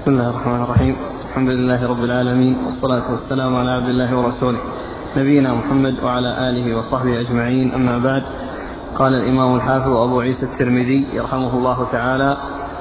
بسم الله الرحمن الرحيم. الحمد لله رب العالمين، والصلاة والسلام على عبد الله ورسوله نبينا محمد وعلى آله وصحبه أجمعين، أما بعد. قال الإمام الحافظ أبو عيسى الترمذي رحمه الله تعالى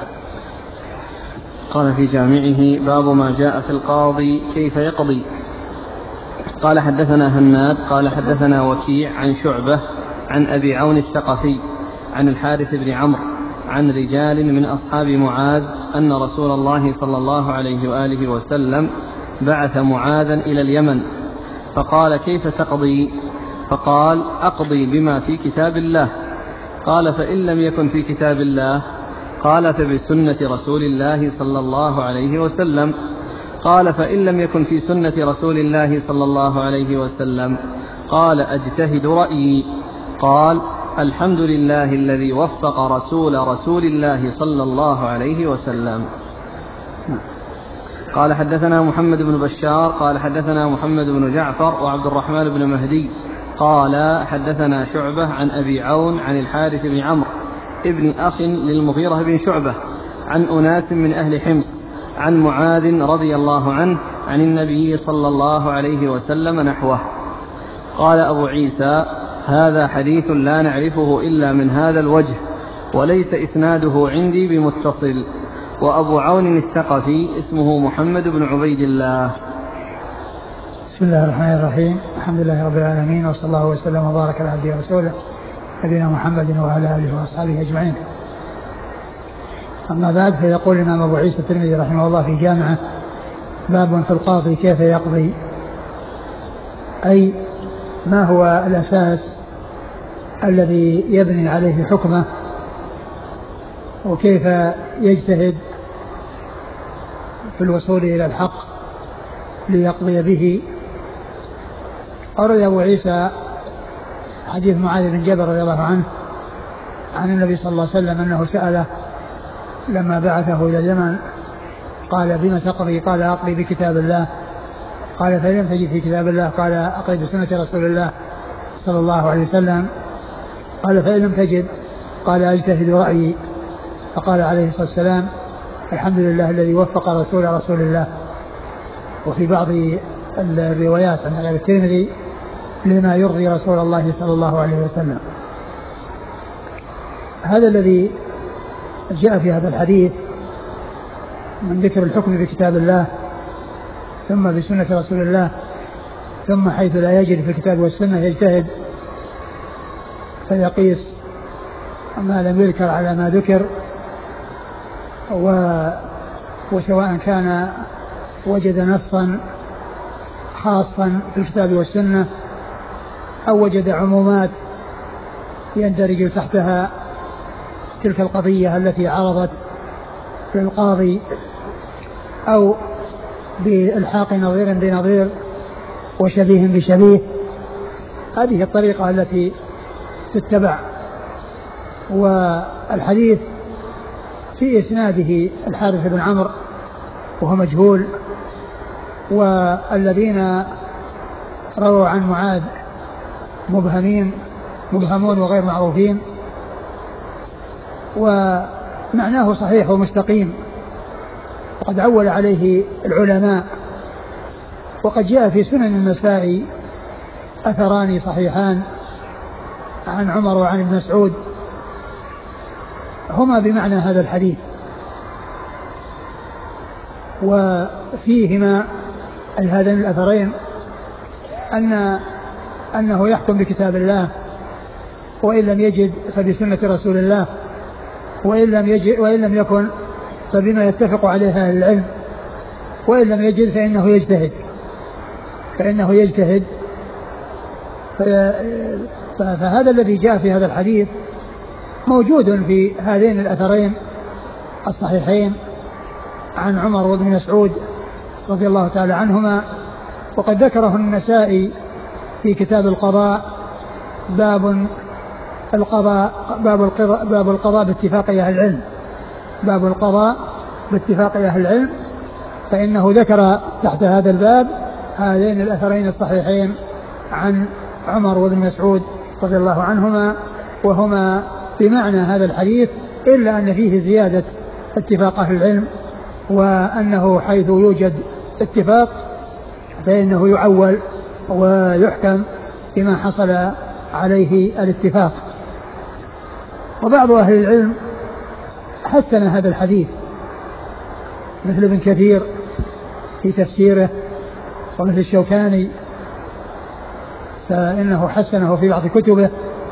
قال في جامعه: باب ما جاء في القاضي كيف يقضي. قال حدثنا هناد قال حدثنا وكيع عن شعبة عن أبي عون الثقفي عن الحارث بن عمرو عن رجال من أصحاب معاذ أن رسول الله صلى الله عليه وآله وسلم بعث معاذا إلى اليمن، فقال: كيف تقضي؟ فقال: أقضي بما في كتاب الله. قال: فإن لم يكن في كتاب الله؟ قال: فبسنة رسول الله صلى الله عليه وسلم. قال: فإن لم يكن في سنة رسول الله صلى الله عليه وسلم؟ قال: أجتهد رأيي. قال: الحمد لله الذي وفق رسول الله صلى الله عليه وسلم. قال حدثنا محمد بن بشار قال حدثنا محمد بن جعفر وعبد الرحمن بن مهدي قال حدثنا شعبة عن أبي عون عن الحارث بن عمرو ابن أخ للمغيرة بن شعبة عن أناس من أهل حمص عن معاذ رضي الله عنه عن النبي صلى الله عليه وسلم نحوه. قال أبو عيسى: هذا حديث لا نعرفه إلا من هذا الوجه، وليس إسناده عندي بمتصل. وأبو عون الثقفي اسمه محمد بن عبيد الله. بسم الله الرحمن الرحيم. الحمد لله رب العالمين، وصلى الله وسلم وبارك على عبده ورسوله نبينا محمد وعلى آله وأصحابه أجمعين. أما بعد، فيقول الإمام أبو عيسى الترمذي رحمه الله في جامعه: باب في القاضي كيف يقضي، أي ما هو الأساس الذي يبني عليه حكمه، وكيف يجتهد في الوصول إلى الحق ليقضي به. أورد أبو عيسى حديث معاذ بن جبل رضي الله عنه عن النبي صلى الله عليه وسلم أنه سأله لما بعثه إلى اليمن: قال: بما تقضي؟ قال: أقضي بكتاب الله. قال: فإن لم تجد في كتاب الله؟ قال: أقضي بسنة رسول الله صلى الله عليه وسلم. قال: فإن لم تجد؟ قال: أجتهد رأيي. فقال عليه الصلاة والسلام: الحمد لله الذي وفق رسول الله. وفي بعض الروايات عن غير الترمذي: لما يرضي رسول الله صلى الله عليه وسلم. هذا الذي جاء في هذا الحديث من ذكر الحكم بكتاب الله ثم بسنة رسول الله، ثم حيث لا يجد في الكتاب والسنة يجتهد فيقيس ما لم يذكر على ما ذكر، وسواء كان وجد نصا خاصا في الكتاب والسنة أو وجد عمومات يندرج تحتها تلك القضية التي عرضت للقاضي، أو بإلحاق نظير بنظير وشبيه بشبيه. هذه الطريقة التي تتبع. والحديث في إسناده الحارث بن عمرو وهو مجهول، والذين رووا عن معاذ مبهمون وغير معروفين، ومعناه صحيح ومستقيم، وقد عول عليه العلماء. وقد جاء في سنن النسائي أثران صحيحان عن عمر وعن ابن مسعود هما بمعنى هذا الحديث، وفيهما أي هذين الأثرين أنه يحكم بكتاب الله، وإن لم يجد فبسنة رسول الله، وإن لم يكن فبما يتفق عليه أهل العلم، وإن لم يجد فإنه يجتهد. فهذا الذي جاء في هذا الحديث موجود في هذين الأثرين الصحيحين عن عمر وابن مسعود رضي الله تعالى عنهما. وقد ذكره النسائي في كتاب القضاء: باب القضاء باتفاق أهل العلم، باب القضاء باتفاق أهل العلم. فإنه ذكر تحت هذا الباب هذين الأثرين الصحيحين عن عمر وابن مسعود رضي الله عنهما، وهما بمعنى هذا الحديث، إلا أن فيه زيادة اتفاق أهل العلم وأنه حيث يوجد اتفاق فإنه يعول ويحكم بما حصل عليه الاتفاق. وبعض أهل العلم حسن هذا الحديث مثل ابن كثير في تفسيره ومثل الشوكاني فإنه حسنه في بعض كتبه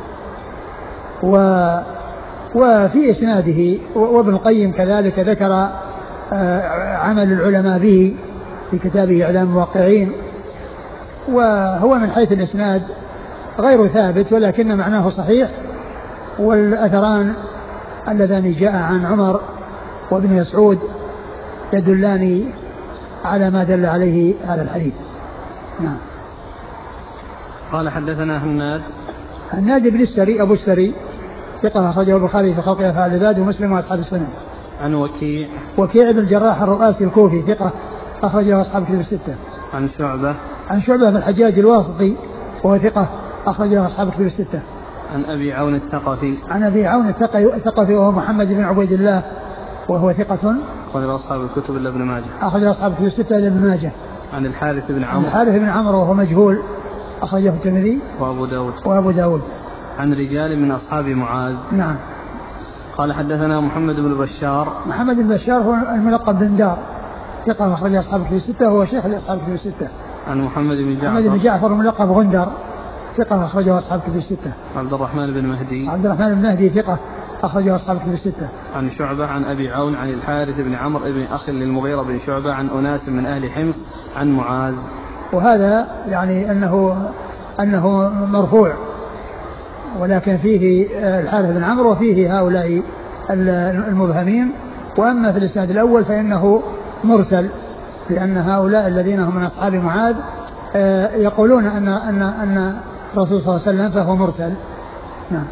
وفي إسناده وابن القيم كذلك ذكر عمل العلماء به في كتابه إعلام الموقعين. وهو من حيث الإسناد غير ثابت ولكن معناه صحيح. والأثران اللذان جاء عن عمر وابن مسعود يدلان على ما دل عليه هذا الحديث. نعم. قال حدثنا هناد بن السري أبو السري ثقة أخرجه البخاري في خلق أفعال العباد ومسلم وأصحاب السنن. عن وكيع بن الجراح الرؤاسي الكوفي ثقة أخرجه أصحاب الكتب الستة. عن شعبة بن الحجاج الواسطي وهو ثقة أخرجه أصحاب الكتب الستة. عن أبي عون الثقفي وهو محمد بن عبيد الله وهو ثقة أخرج أصحاب الكتب إلا ابن ماجه. أخرج أصحاب الكتب الستة إلا ابن ماجه. عن الحارث بن عمرو وهو مجهول أخرجه الترمذي وأبو داود. عن رجال من أصحاب معاذ. نعم. قال حدثنا محمد بن بشار هو الملقب بن دار ثقة أخرج أصحاب الكتب الستة وهو شيخ لأصحاب الكتب الستة. عن محمد بن جعفر الملقب غندر ثقة أخرجه أصحاب الكتب الستة. عبد الرحمن بن مهدي ثقة أخرجه أصحاب الكتب الستة. عن شعبة عن أبي عون عن الحارث بن عمرو بن أخ للمغيرة بن شعبة عن أناس من أهل حمص عن معاذ. وهذا يعني أنه مرفوع ولكن فيه الحارث بن عمرو وفيه هؤلاء المبهمين. وأما في الإسناد الأول فإنه مرسل لأن هؤلاء الذين هم من أصحاب معاذ يقولون أن الرسول صلى الله عليه وسلم فهو مرسل. نعم.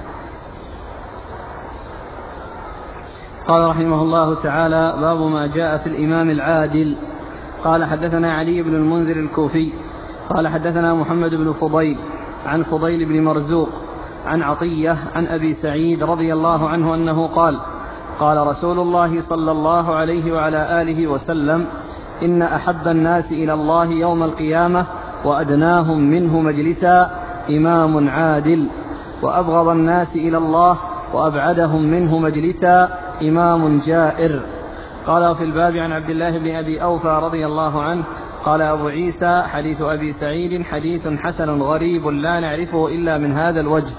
قال رحمه الله تعالى باب ما جاء في الإمام العادل. قال حدثنا علي بن المنذر الكوفي قال حدثنا محمد بن فضيل عن فضيل بن مرزوق عن عطية عن أبي سعيد رضي الله عنه أنه قال رسول الله صلى الله عليه وعلى آله وسلم إن أحب الناس إلى الله يوم القيامة وأدناهم منه مجلسا إمام عادل وأبغض الناس إلى الله وأبعدهم منه مجلسا إمام جائر. قال في الباب عن عبد الله بن أبي أوفى رضي الله عنه قال أبو عيسى حديث أبي سعيد حديث حسن غريب لا نعرفه إلا من هذا الوجه.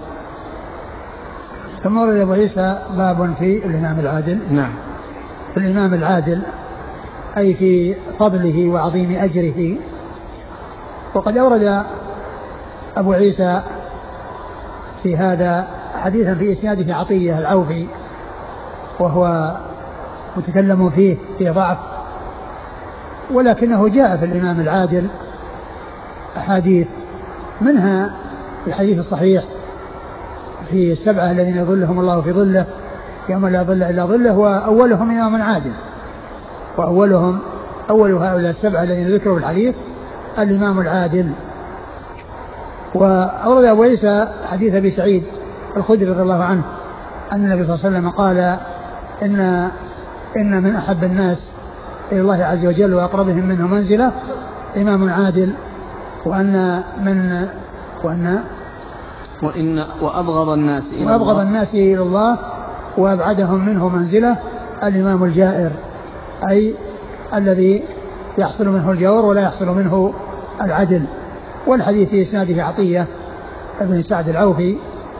ثم ورد أبو عيسى باب في الإمام العادل. نعم. في الإمام العادل أي في فضله وعظيم أجره. وقد أورد أبو عيسى في هذا حديثا في إسناده عطية العوفي وهو متكلم فيه في ضعف ولكنه جاء في الإمام العادل أحاديث منها الحديث الصحيح في السبعة الذين يظلهم الله في ظله يوم لا ظل إلا ظله وأولهم إمام عادل أول هؤلاء السبعة الذين ذكروا في الحديث الإمام العادل. وأورد أبو عيسى حديث أبي سعيد الخدري رضي الله عنه أن النبي صلى الله عليه وسلم قال إن من أحب الناس إلى الله عز وجل وأقربهم منه منزلة إمام عادل وأبغض الناس إلى الله وأبعدهم منه منزلة الإمام الجائر أي الذي يحصل منه الجور ولا يحصل منه العدل. والحديث في إسناده عطية ابن سعد العوفي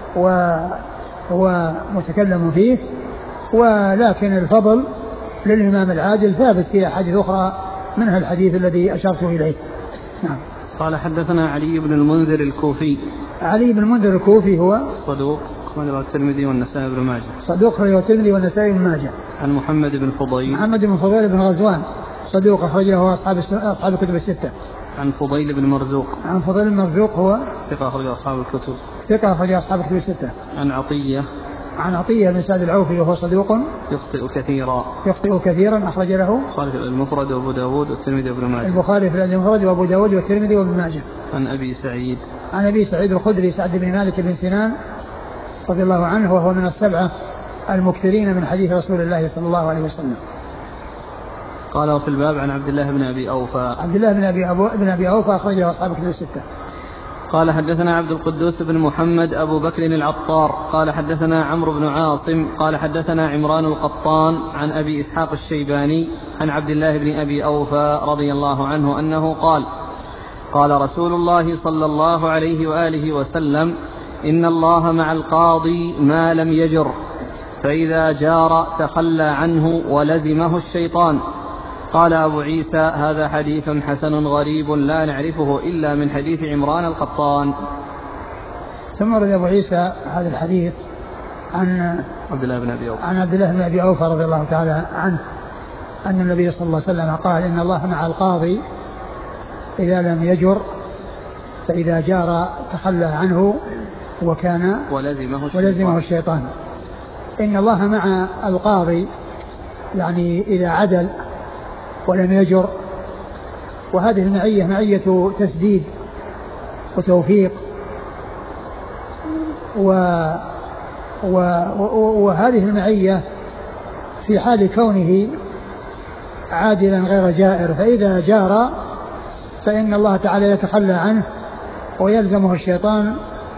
وهو متكلم فيه ولكن الفضل للإمام العادل ثابت في أحاديث أخرى منها الحديث الذي أشرت إليه. نعم. قال حدثنا علي بن المنذر الكوفي. علي بن المنذر الكوفي هو صدوق أخرجه الترمذي والنسائي بن ماجه. صدوق أخرجه الترمذي والنسائي بن ماجه. عن محمد بن فضيل بن غزوان صدوق أخرجه أصحاب الكتب الستة. عن فضيل بن مرزوق هو ثقة أخرج أصحاب الكتب الستة. عن عطية بن سعد العوفي وهو صدوق يخطئ كثيرا أخرج له البخاري في المفرد وأبو داود والترمذي وابن ماجه. البخاري في المفرد وأبو داود والترمذي وابن ماجه. عن أبي سعيد الخدري سعد بن مالك بن سنان رضي الله عنه وهو من السبعة المكثرين من حديث رسول الله صلى الله عليه وسلم. قال وفي الباب عن عبد الله بن أبي أوفى. عبد الله بن أبي أوفى أخرجه أصحاب كتب الستة. قال حدثنا عبد القدوس بن محمد أبو بكر العطار قال حدثنا عمرو بن عاصم قال حدثنا عمران القطان عن أبي إسحاق الشيباني عن عبد الله بن أبي أوفى رضي الله عنه أنه قال قال رسول الله صلى الله عليه وآله وسلم إن الله مع القاضي ما لم يجر، فإذا جار تخلى عنه ولزمه الشيطان. قال أبو عيسى هذا حديث حسن غريب لا نعرفه إلا من حديث عمران القطان. ثم رد أبو عيسى هذا الحديث عن عبد الله بن أبي أوفى رضي الله تعالى عنه أن النبي صلى الله عليه وسلم قال إن الله مع القاضي إذا لم يجر، فإذا جار تخلى عنه وكان ولزمه الشيطان. إن الله مع القاضي يعني إذا عدل ولم يجر، وهذه المعية معية تسديد وتوفيق، وهذه المعية في حال كونه عادلا غير جائر، فإذا جار فإن الله تعالى يتخلى عنه ويلزمه الشيطان،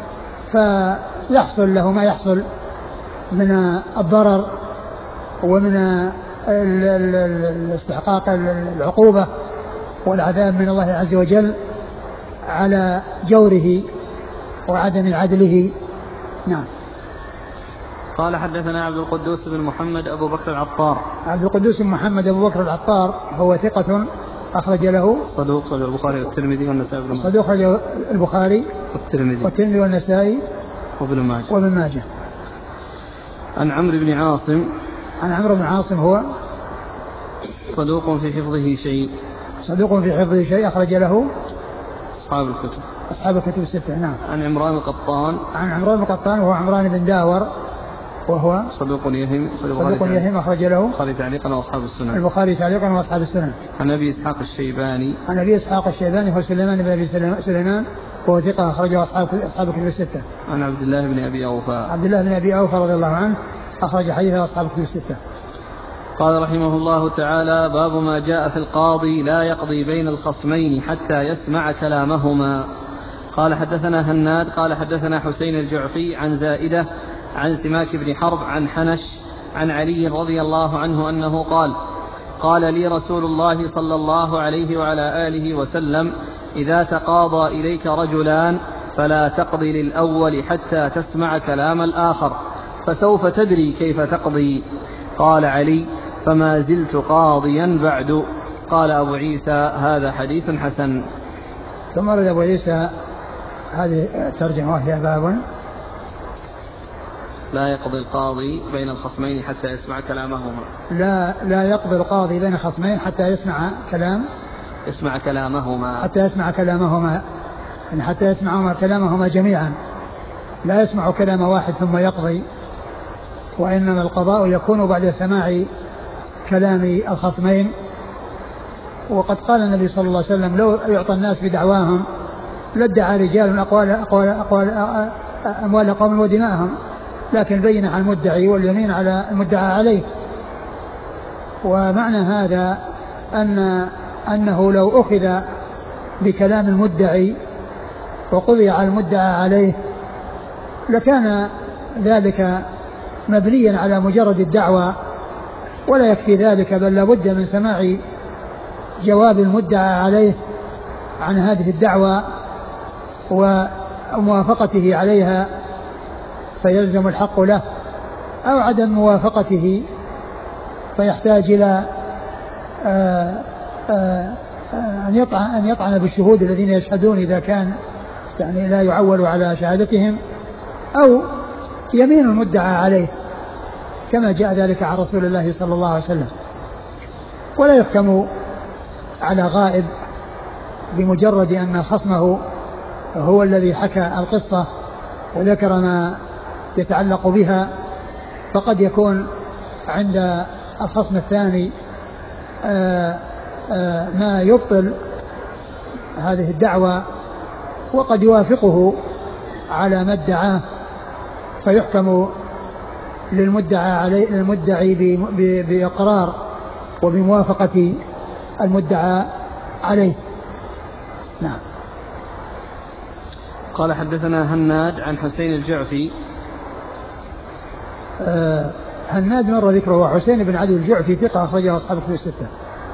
فيحصل له ما يحصل من الضرر ومن الاستحقاق العقوبة والعذاب من الله عز وجل على جوره وعدم عدله. نعم. قال حدثنا عبد القدوس بن محمد أبو بكر العطار. عبد القدوس بن محمد أبو بكر العطار هو ثقة أخرج له صدوق البخاري والترمذي والنسائي. صدوق البخاري والترمذي والنسائي وابن ماجه. عن عمرو بن عاصم. عن عمرو بن عاصم هو صدوق في حفظه شيء أخرج له أصحاب الكتب الستة. نعم. عن عمران القطان وهو عمران بن داور وهو صدوق يهم أخرج له البخاري تعليقا وأصحاب السنن. عن أبي إسحاق الشيباني هو سليمان بن أبي سليمان وهو ثقة أخرجه أصحاب الكتب الستة. عن عبد الله بن أبي أوفى رضي الله عنه أخرج حديثه أصحاب الكتب الستة. قال رحمه الله تعالى باب ما جاء في القاضي لا يقضي بين الخصمين حتى يسمع كلامهما. قال حدثنا هناد قال حدثنا حسين الجعفي عن زائدة عن سماك بن حرب عن حنش عن علي رضي الله عنه أنه قال لي رسول الله صلى الله عليه وعلى آله وسلم إذا تقاضى إليك رجلان فلا تقضي للأول حتى تسمع كلام الآخر، فسوف تدري كيف تقضي. قال علي فما زلت قاضيا بعد. قال أبو عيسى هذا حديث حسن. ثم رد أبو عيسى هذه الترجمة وهي باب لا يقضي القاضي بين الخصمين حتى يسمع كلامهما. لا يقضي القاضي بين الخصمين حتى يسمع كلامهما يعني حتى يسمع كلامهما جميعا، لا يسمع كلام واحد ثم يقضي، وإنما القضاء يكون بعد سماع كلام الخصمين. وقد قال النبي صلى الله عليه وسلم لو يعطى الناس بدعواهم لادعى رجال أقوال أموال قوم ودماءهم، لكن بين على المدعي واليمين على المدعى عليه. ومعنى هذا أنه لو أخذ بكلام المدعي وقضي على المدعى عليه لكان ذلك مبنيا على مجرد الدعوى، ولا يكفي ذلك، بل لابد من سماع جواب المدعى عليه عن هذه الدعوى وموافقته عليها فيلزم الحق له، أو عدم موافقته فيحتاج إلى أن يطعن بالشهود الذين يشهدون إذا كان يعني لا يعول على شهادتهم، أو يمين المدعى عليه كما جاء ذلك عن رسول الله صلى الله عليه وسلم. ولا يحكم على غائب بمجرد أن خصمه هو الذي حكى القصة وذكر ما يتعلق بها، فقد يكون عند الخصم الثاني ما يبطل هذه الدعوة وقد يوافقه على ما ادعاه، فيحكم للمدعي بإقرار وبموافقة المدعى عليه. نعم. قال حدثنا هناد عن حسين الجعفي. هناد مر ذكره، وحسين بن علي الجعفي ثقة أخرجه أصحاب الكتب الستة.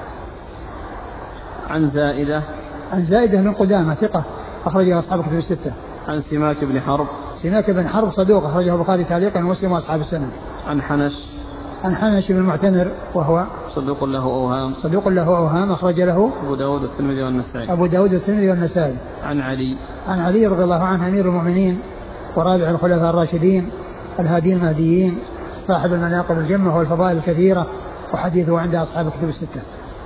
عن زائدة. عن زائدة بن قدامة ثقة أخرجه أصحاب الكتب الستة. عن سماك بن حرب. سماك بن حرب صدوق أخرجه البخاري تعليقا ومسلم وأصحاب السنن. عن حنش. عن حنش بن المعتمر وهو صدوق له أوهام. صدوق له أوهام أخرج له أبو داود والترمذي والنسائي. أبو داود والترمذي والنسائي. عن علي. عن علي رضي الله عنه أمير المؤمنين ورابع الخلفاء الراشدين الهادين المهديين صاحب المناقب الجمة والفضائل الكثيرة، وحديثه عند أصحاب الكتب الستة.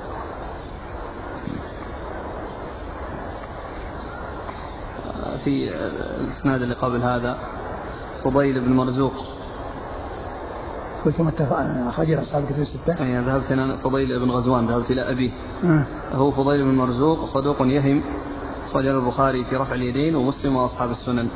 في الإسناد اللي قبل هذا فضيل بن مرزوق. قلت أخرجه أصحاب الكتب الستة. أي ذهبت أنا فضيل بن غزوان، ذهبت إلى أبيه. هو فضيل بن مرزوق صدوق يهم، أخرجه البخاري في رفع اليدين ومسلم وأصحاب السنن.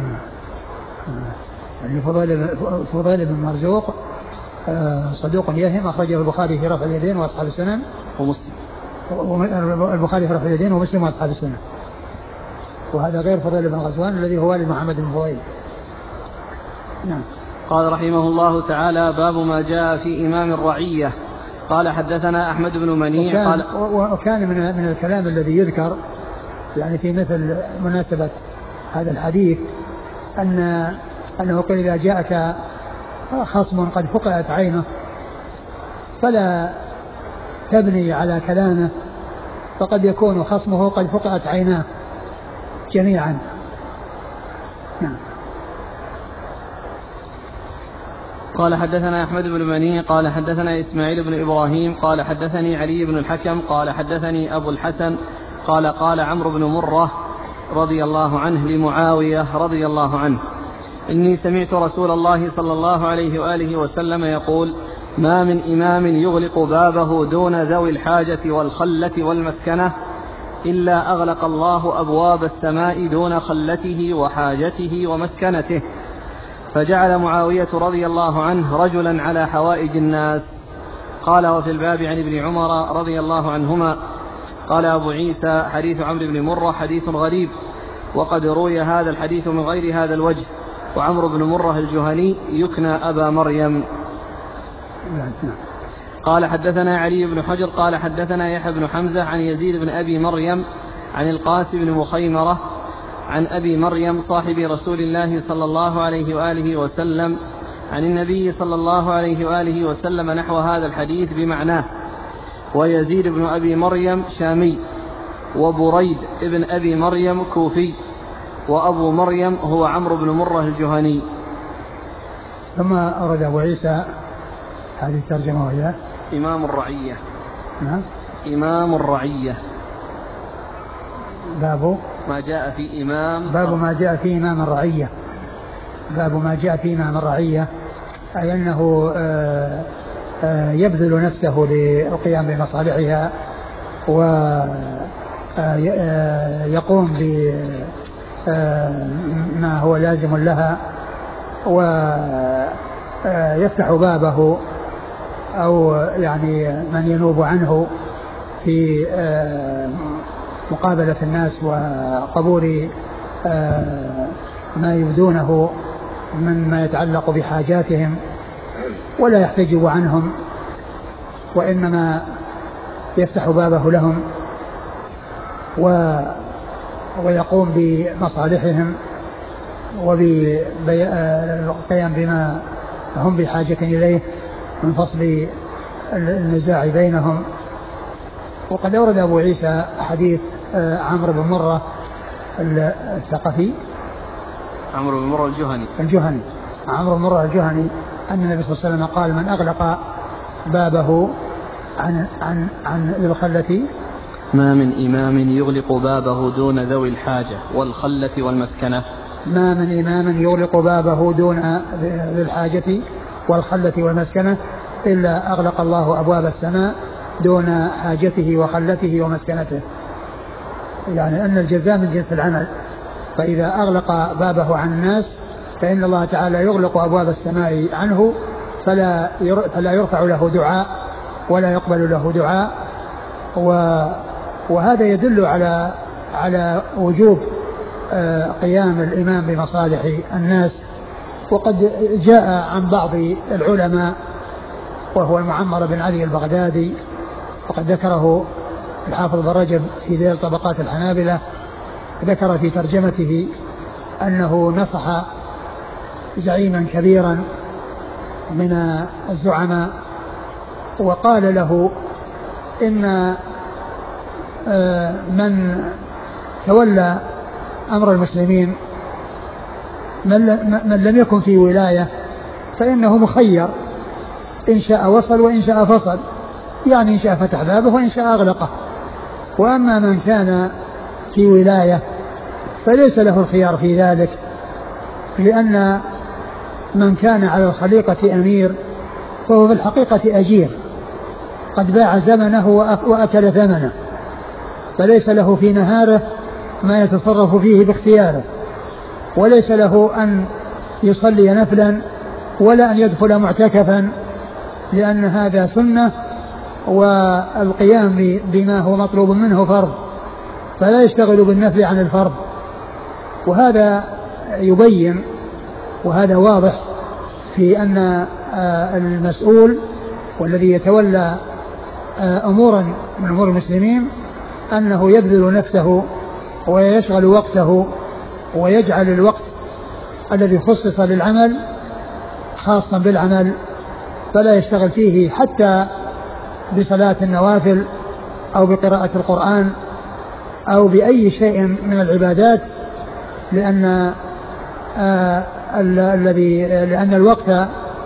يعني فضيل بن مرزوق صدوق يهم، أخرجه البخاري في رفع اليدين وأصحاب السنن ومسلم. البخاري في رفع اليدين ومسلم وأصحاب السنن. وهذا غير فضيل بن غزوان الذي هو والد محمد بن فضيل. نعم. قال رحمه الله تعالى: باب ما جاء في إمام الرعية. قال حدثنا أحمد بن منيع. وكان من الكلام الذي يذكر يعني في مثل مناسبة هذا الحديث أنه قال: إذا جاءك خصم قد فقعت عينه فلا تبني على كلامه، فقد يكون خصمه قد فقعت عيناه جميعا. نعم. قال حدثنا أحمد بن منيع قال حدثنا إسماعيل بن إبراهيم قال حدثني علي بن الحكم قال حدثني أبو الحسن قال عمرو بن مرة رضي الله عنه لمعاوية رضي الله عنه: إني سمعت رسول الله صلى الله عليه وآله وسلم يقول: ما من إمام يغلق بابه دون ذوي الحاجة والخلة والمسكنة إلا أغلق الله أبواب السماء دون خلته وحاجته ومسكنته. فجعل معاوية رضي الله عنه رجلا على حوائج الناس. قال: وفي الباب عن ابن عمر رضي الله عنهما. قال أبو عيسى: حديث عمرو بن مرة حديث غريب، وقد روي هذا الحديث من غير هذا الوجه، وعمرو بن مرة الجهني يكنى أبا مريم. قال حدثنا علي بن حجر قال حدثنا يحيى بن حمزة عن يزيد بن أبي مريم عن القاسم بن مخيمرة عن أبي مريم صاحب رسول الله صلى الله عليه وآله وسلم عن النبي صلى الله عليه وآله وسلم نحو هذا الحديث بمعناه. ويزيد بن أبي مريم شامي، وبريد ابن أبي مريم كوفي، وأبو مريم هو عمرو بن مرة الجهني. ثم أرد أبو عيسى هذه الترجمة وهي إمام الرعية. نعم. إمام الرعية. باب ما جاء في إمام. باب ما جاء في إمام الرعية. باب ما جاء في إمام الرعية، أي أنه يبذل نفسه للقيام بمصالحها ويقوم بما هو لازم لها، ويفتح بابه أو يعني من ينوب عنه في مقابلة الناس وقبول ما يبدونه مما يتعلق بحاجاتهم، ولا يحتجب عنهم، وإنما يفتح بابه لهم ويقوم بمصالحهم وبالقيام بما هم بحاجة إليه من فصل النزاع بينهم. وقد أورد أبو عيسى حديث عمرو بن مرة الثقفي، عمرو بن مرة الجهني عمرو بن مرة الجهني أن النبي صلى الله عليه وسلم قال: من أغلق بابه عن للخلة. ما من إمام يغلق بابه دون ذوي الحاجة والخلة والمسكنة. ما من إمام يغلق بابه دون ذوي الحاجة والخلة والمسكنة إلا أغلق الله أبواب السماء دون حاجته وخلته ومسكنته. يعني أن الجزاء من جنس العمل، فإذا أغلق بابه عن الناس فإن الله تعالى يغلق أبواب السماء عنه فلا يرفع له دعاء ولا يقبل له دعاء. وهذا يدل على وجوب قيام الإمام بمصالح الناس. وقد جاء عن بعض العلماء وهو المعمر بن علي البغدادي، وقد ذكره الحافظ بن رجب في ذيل طبقات الحنابلة، ذكر في ترجمته أنه نصح زعيما كبيرا من الزعماء وقال له إن من تولى أمر المسلمين من لم يكن في ولاية فإنه مخير، إن شاء وصل وإن شاء فصل، يعني إن شاء فتح بابه وإن شاء أغلقه. وأما من كان في ولاية فليس له الخيار في ذلك، لأن من كان على الخليقة أمير فهو في الحقيقة أجير قد باع زمنه وأكل ثمنه، فليس له في نهاره ما يتصرف فيه باختياره، وليس له أن يصلي نفلا ولا أن يدخل معتكفا، لأن هذا سنة والقيام بما هو مطلوب منه فرض، فلا يشتغل بالنفل عن الفرض. وهذا يبين وهذا واضح في أن المسؤول والذي يتولى أمورا من أمور المسلمين أنه يبذل نفسه ويشغل وقته ويجعل الوقت الذي خصص للعمل خاصا بالعمل، فلا يشتغل فيه حتى بصلاة النوافل أو بقراءة القرآن أو بأي شيء من العبادات، لأن الوقت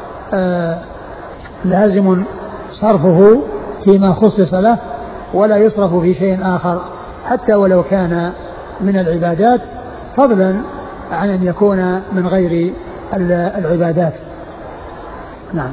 لازم صرفه فيما خصص له ولا يصرف في شيء آخر حتى ولو كان من العبادات، فضلا عن أن يكون من غير العبادات. نعم.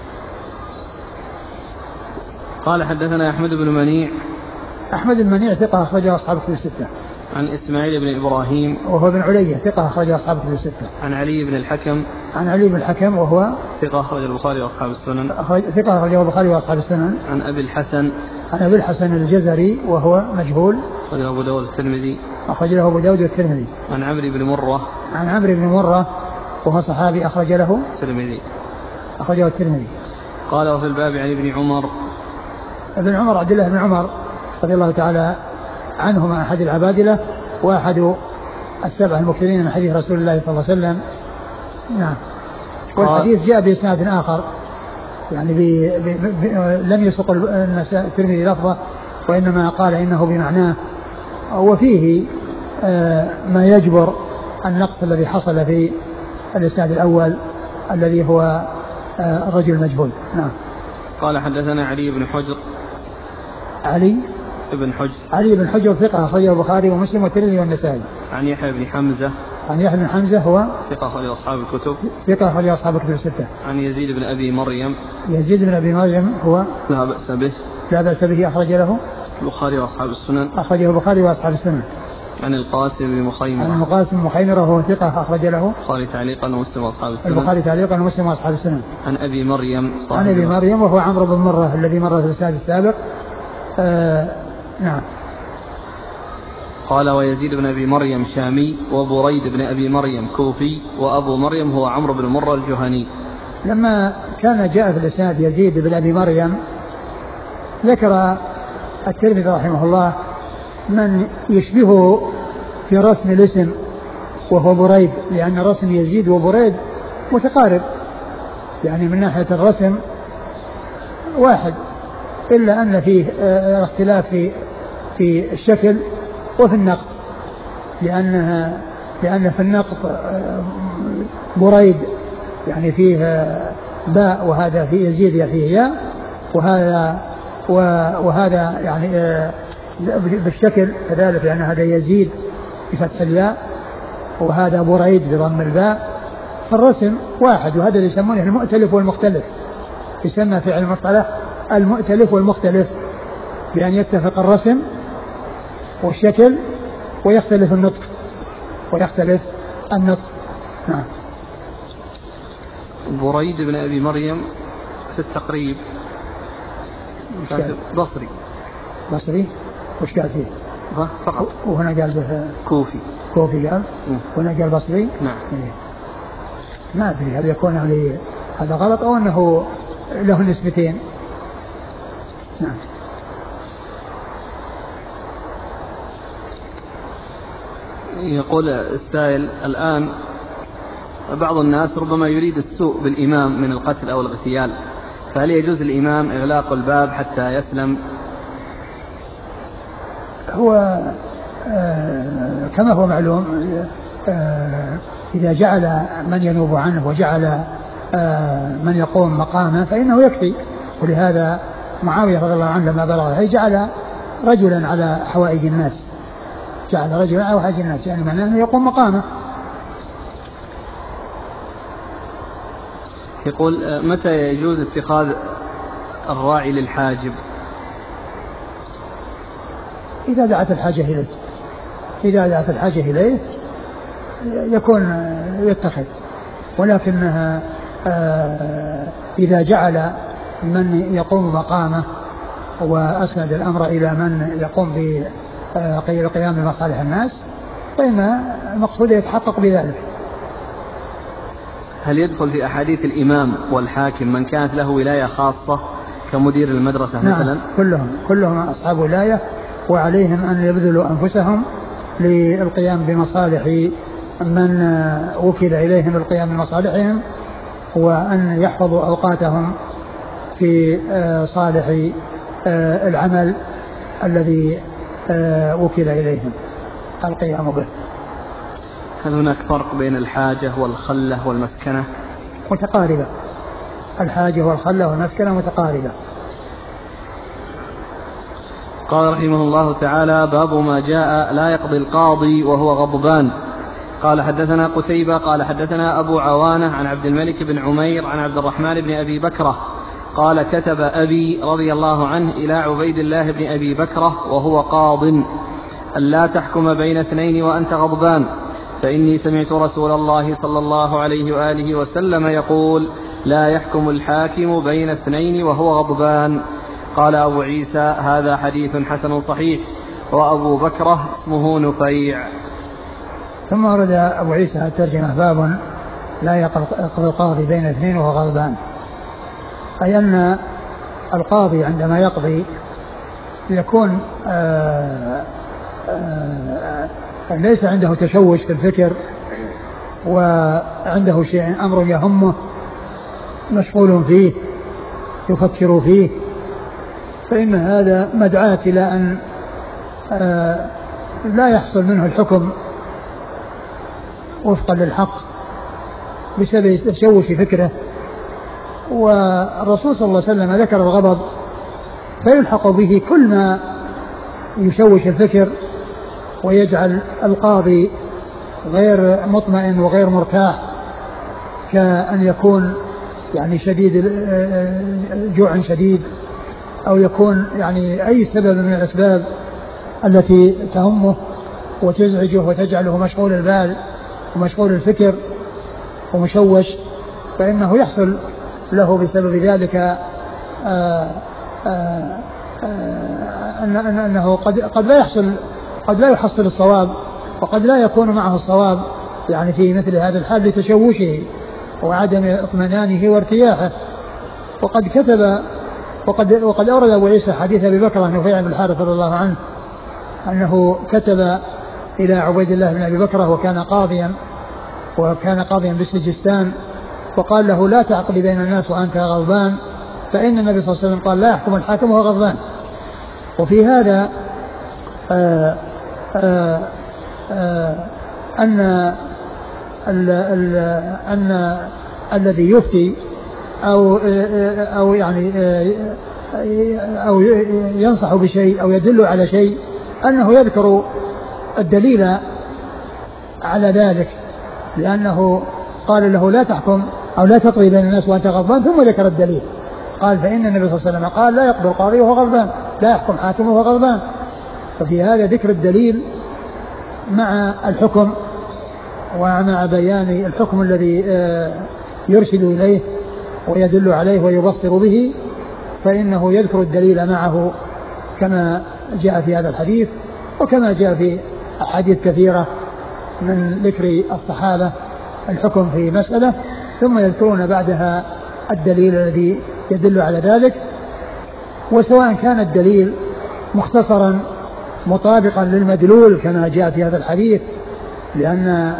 قال حدثنا أحمد بن منيع. أحمد بن منيع ثقة أخرجه أصحاب كتب الستة. عن إسماعيل بن إبراهيم وهو بن علية ثقة أخرجه أصحاب كتب الستة. عن علي بن الحكم. عن علي بن الحكم وهو ثقة أخرج البخاري وأصحاب السنن. ثقة أخرجه البخاري وأصحاب السنن. عن أبي الحسن. عن أبي الحسن الجزري وهو مجهول. أخرجه أبو داود الترمذي. أخرجه أبو داود الترمذي. عن عمرو بن مرة. عن عمرو بن مرة وهو صحابي أخرج له الترمذي. أخرجه الترمذي. قال وفي الباب عن ابن عمر. ابن عمر عبد الله بن عمر رضي الله تعالى عنهما أحد العبادلة وأحد السبع المكثرين من حديث رسول الله صلى الله عليه وسلم. نعم. والحديث جاء بإسناد آخر، يعني لم يسق الترمذي لفظه وإنما قال إنه بمعناه، وفيه ما يجبر النقص الذي حصل في الإسناد الأول الذي هو الرجل المجهول. نعم. قال حدثنا علي بن حجر. علي بن حجر ثقة أخرجه البخاري ومسلم والترمذي والنسائي. عن يحيى بن حمزة. عن يحيى بن حمزة هو ثقة أخرج أصحاب الكتب. ثقة أخرج أصحاب الكتب الستة. عن يزيد بن أبي مريم. يزيد بن أبي مريم هو لا بأس به. لا بأس به أخرج له البخاري وأصحاب السنن. أخرجه البخاري وأصحاب السنن. عن القاسم بن مخيمرة. عن القاسم بن مخيمرة وهو ثقة أخرج له البخاري تعليقا ومسلم وأصحاب السنن. البخاري تعليقا ومسلم وأصحاب السنن. عن أبي مريم. عن أبي مريم وهو عمرو بن مرة الذي مر في الإسناد السابق. نعم. قال ويزيد بن أبي مريم شامي وبريد بن أبي مريم كوفي وأبو مريم هو عمرو بن مرة الجهني. لما كان جاء في الإسناد يزيد بن أبي مريم ذكر الترمذي رحمه الله من يشبهه في رسم الاسم وهو بريد، لأن رسم يزيد وبريد متقارب، يعني من ناحية الرسم واحد، إلا أن فيه اختلاف في الشكل وفي النقط، لأن في النقط بريد يعني فيه باء وهذا في يزيد فيه ياء، وهذا يعني بالشكل كذلك، لأن هذا يزيد بفتح الياء وهذا بريد بضم الباء، فالرسم واحد. وهذا اللي يسمونه المؤتلف والمختلف، يسمى في علم المصطلح المؤتلف والمختلف، بأن يتفق الرسم والشكل ويختلف النطق. نعم. بريد بن أبي مريم في التقريب بصري وش قال فيه؟ فقط. وهنا قال به كوفي قال. وهنا قال بصري. نعم. ما أدري هل يكون هذا غلط أو أنه له نسبتين. نعم. يقول السائل الآن بعض الناس ربما يريد السوء بالإمام من القتل أو الاغتيال، فهل يجوز الإمام إغلاق الباب حتى يسلم؟ هو كما هو معلوم إذا جعل من ينوب عنه وجعل من يقوم مقامه فإنه يكفي. ولهذا معاوية رضي الله عنه لما بلغه جعل رجلا على حوائج الناس، يعني معناه أنه يقوم مقامه. يقول متى يجوز اتخاذ الراعي للحاجب؟ إذا دعت الحاجة إليه يكون يتخذ، ولكنها إذا جعل من يقوم مقامه وأسند الأمر إلى من يقوم بالقيام بمصالح الناس فإن المقصود يتحقق بذلك. هل يدخل في أحاديث الإمام والحاكم من كانت له ولاية خاصة كمدير المدرسة مثلا؟ نعم، كلهم أصحاب ولاية، وعليهم أن يبذلوا أنفسهم للقيام بمصالح من وكل إليهم القيام بمصالحهم، وأن يحفظوا أوقاتهم في صالح العمل الذي وكل إليهم القيام به. هل هناك فرق بين الحاجة والخلة والمسكنة؟ متقاربة، الحاجة والخلة والمسكنة متقاربة. قال رحمه الله تعالى: باب ما جاء لا يقضي القاضي وهو غضبان. قال حدثنا قتيبة قال حدثنا أبو عوانة عن عبد الملك بن عمير عن عبد الرحمن بن أبي بكرة قال: كتب أبي رضي الله عنه إلى عبيد الله بن أبي بكرة وهو قاض ألا تحكم بين اثنين وأنت غضبان، فإني سمعت رسول الله صلى الله عليه وآله وسلم يقول: لا يحكم الحاكم بين اثنين وهو غضبان. قال أبو عيسى: هذا حديث حسن صحيح، وأبو بكرة اسمه نفيع. ثم ورد أبو عيسى الترجمة: باب لا يقضي القاضي بين اثنين وهو غضبان، أي أن القاضي عندما يقضي يكون ليس عنده تشوش في الفكر، وعنده شيء أمر يهمه مشغول فيه يفكر فيه، فإن هذا مدعاة إلى أن لا يحصل منه الحكم وفقا للحق بسبب تشوش فكره. والرسول صلى الله عليه وسلم ذكر الغضب فيلحق به كل ما يشوش الفكر ويجعل القاضي غير مطمئن وغير مرتاح، كأن يكون يعني شديد جوع شديد، أو يكون يعني أي سبب من الأسباب التي تهمه وتزعجه وتجعله مشغول البال ومشغول الفكر ومشوش، فإنه يحصل له بسبب ذلك أنه قد لا يحصل الصواب، وقد لا يكون معه الصواب يعني في مثل هذا الحال لتشوشه وعدم اطمئنانه وارتياحه. وقد أورد أبو عيسى حديث أبي بكر نفيع بن الحارث رضي الله عنه أنه كتب إلى عبيد الله بن أبي بكر وكان قاضيا بالسجستان، وقال له: لا تعقل بين الناس وأنت غضبان، فإن النبي صلى الله عليه وسلم قال: لا يحكم الحاكم وهو غضبان. وفي هذا أن الذي يفتي أو يعني أو ينصح بشيء أو يدل على شيء أنه يذكر الدليل على ذلك، لأنه قال له: لا تحكم أو لا تقضي بين الناس وأنت غضبان، ثم ذكر الدليل قال: فإن النبي صلى الله عليه وسلم قال: لا يقضي القاضي وهو غضبان، لا يحكم حاكم وهو غضبان. ففي هذا ذكر الدليل مع الحكم ومع بيان الحكم الذي يرشد إليه ويدل عليه ويبصر به، فإنه يذكر الدليل معه كما جاء في هذا الحديث وكما جاء في أحاديث كثيرة من ذكر الصحابة الحكم في مسألة ثم يذكرون بعدها الدليل الذي يدل على ذلك. وسواء كان الدليل مختصرا مطابقا للمدلول كما جاء في هذا الحديث، لأن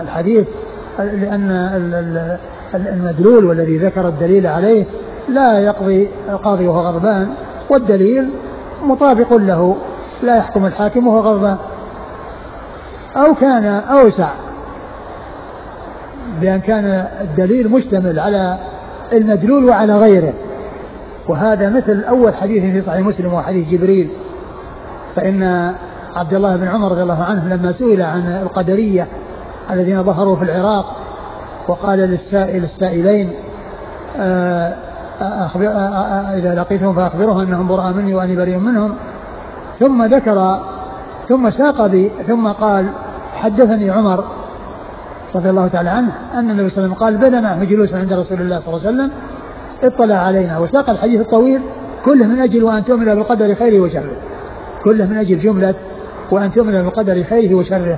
المدلول والذي ذكر الدليل عليه لا يقضي القاضي وهو غضبان، والدليل مطابق له لا يحكم الحاكم وهو غضبان. أو كان أوسع بأن كان الدليل مشتمل على المدلول وعلى غيره، وهذا مثل أول حديث في صحيح مسلم وحديث جبريل، فإن عبد الله بن عمر رضي الله عنه لما سئل عن القدرية الذين ظهروا في العراق وقال السائلين إذا لقيتهم فأخبرهم أنهم براء مني وأني بريء منهم، ثم قال حدثني عمر رضي الله تعالى عنه أن النبي صلى الله عليه وسلم قال بينما نحن جلوس عند رسول الله صلى الله عليه وسلم اطلع علينا، وساق الحديث الطويل كله من أجل وأن تؤمن بالقدر خيره وشره، كله من أجل جملة وأن تؤمن بالقدر خيره وشره.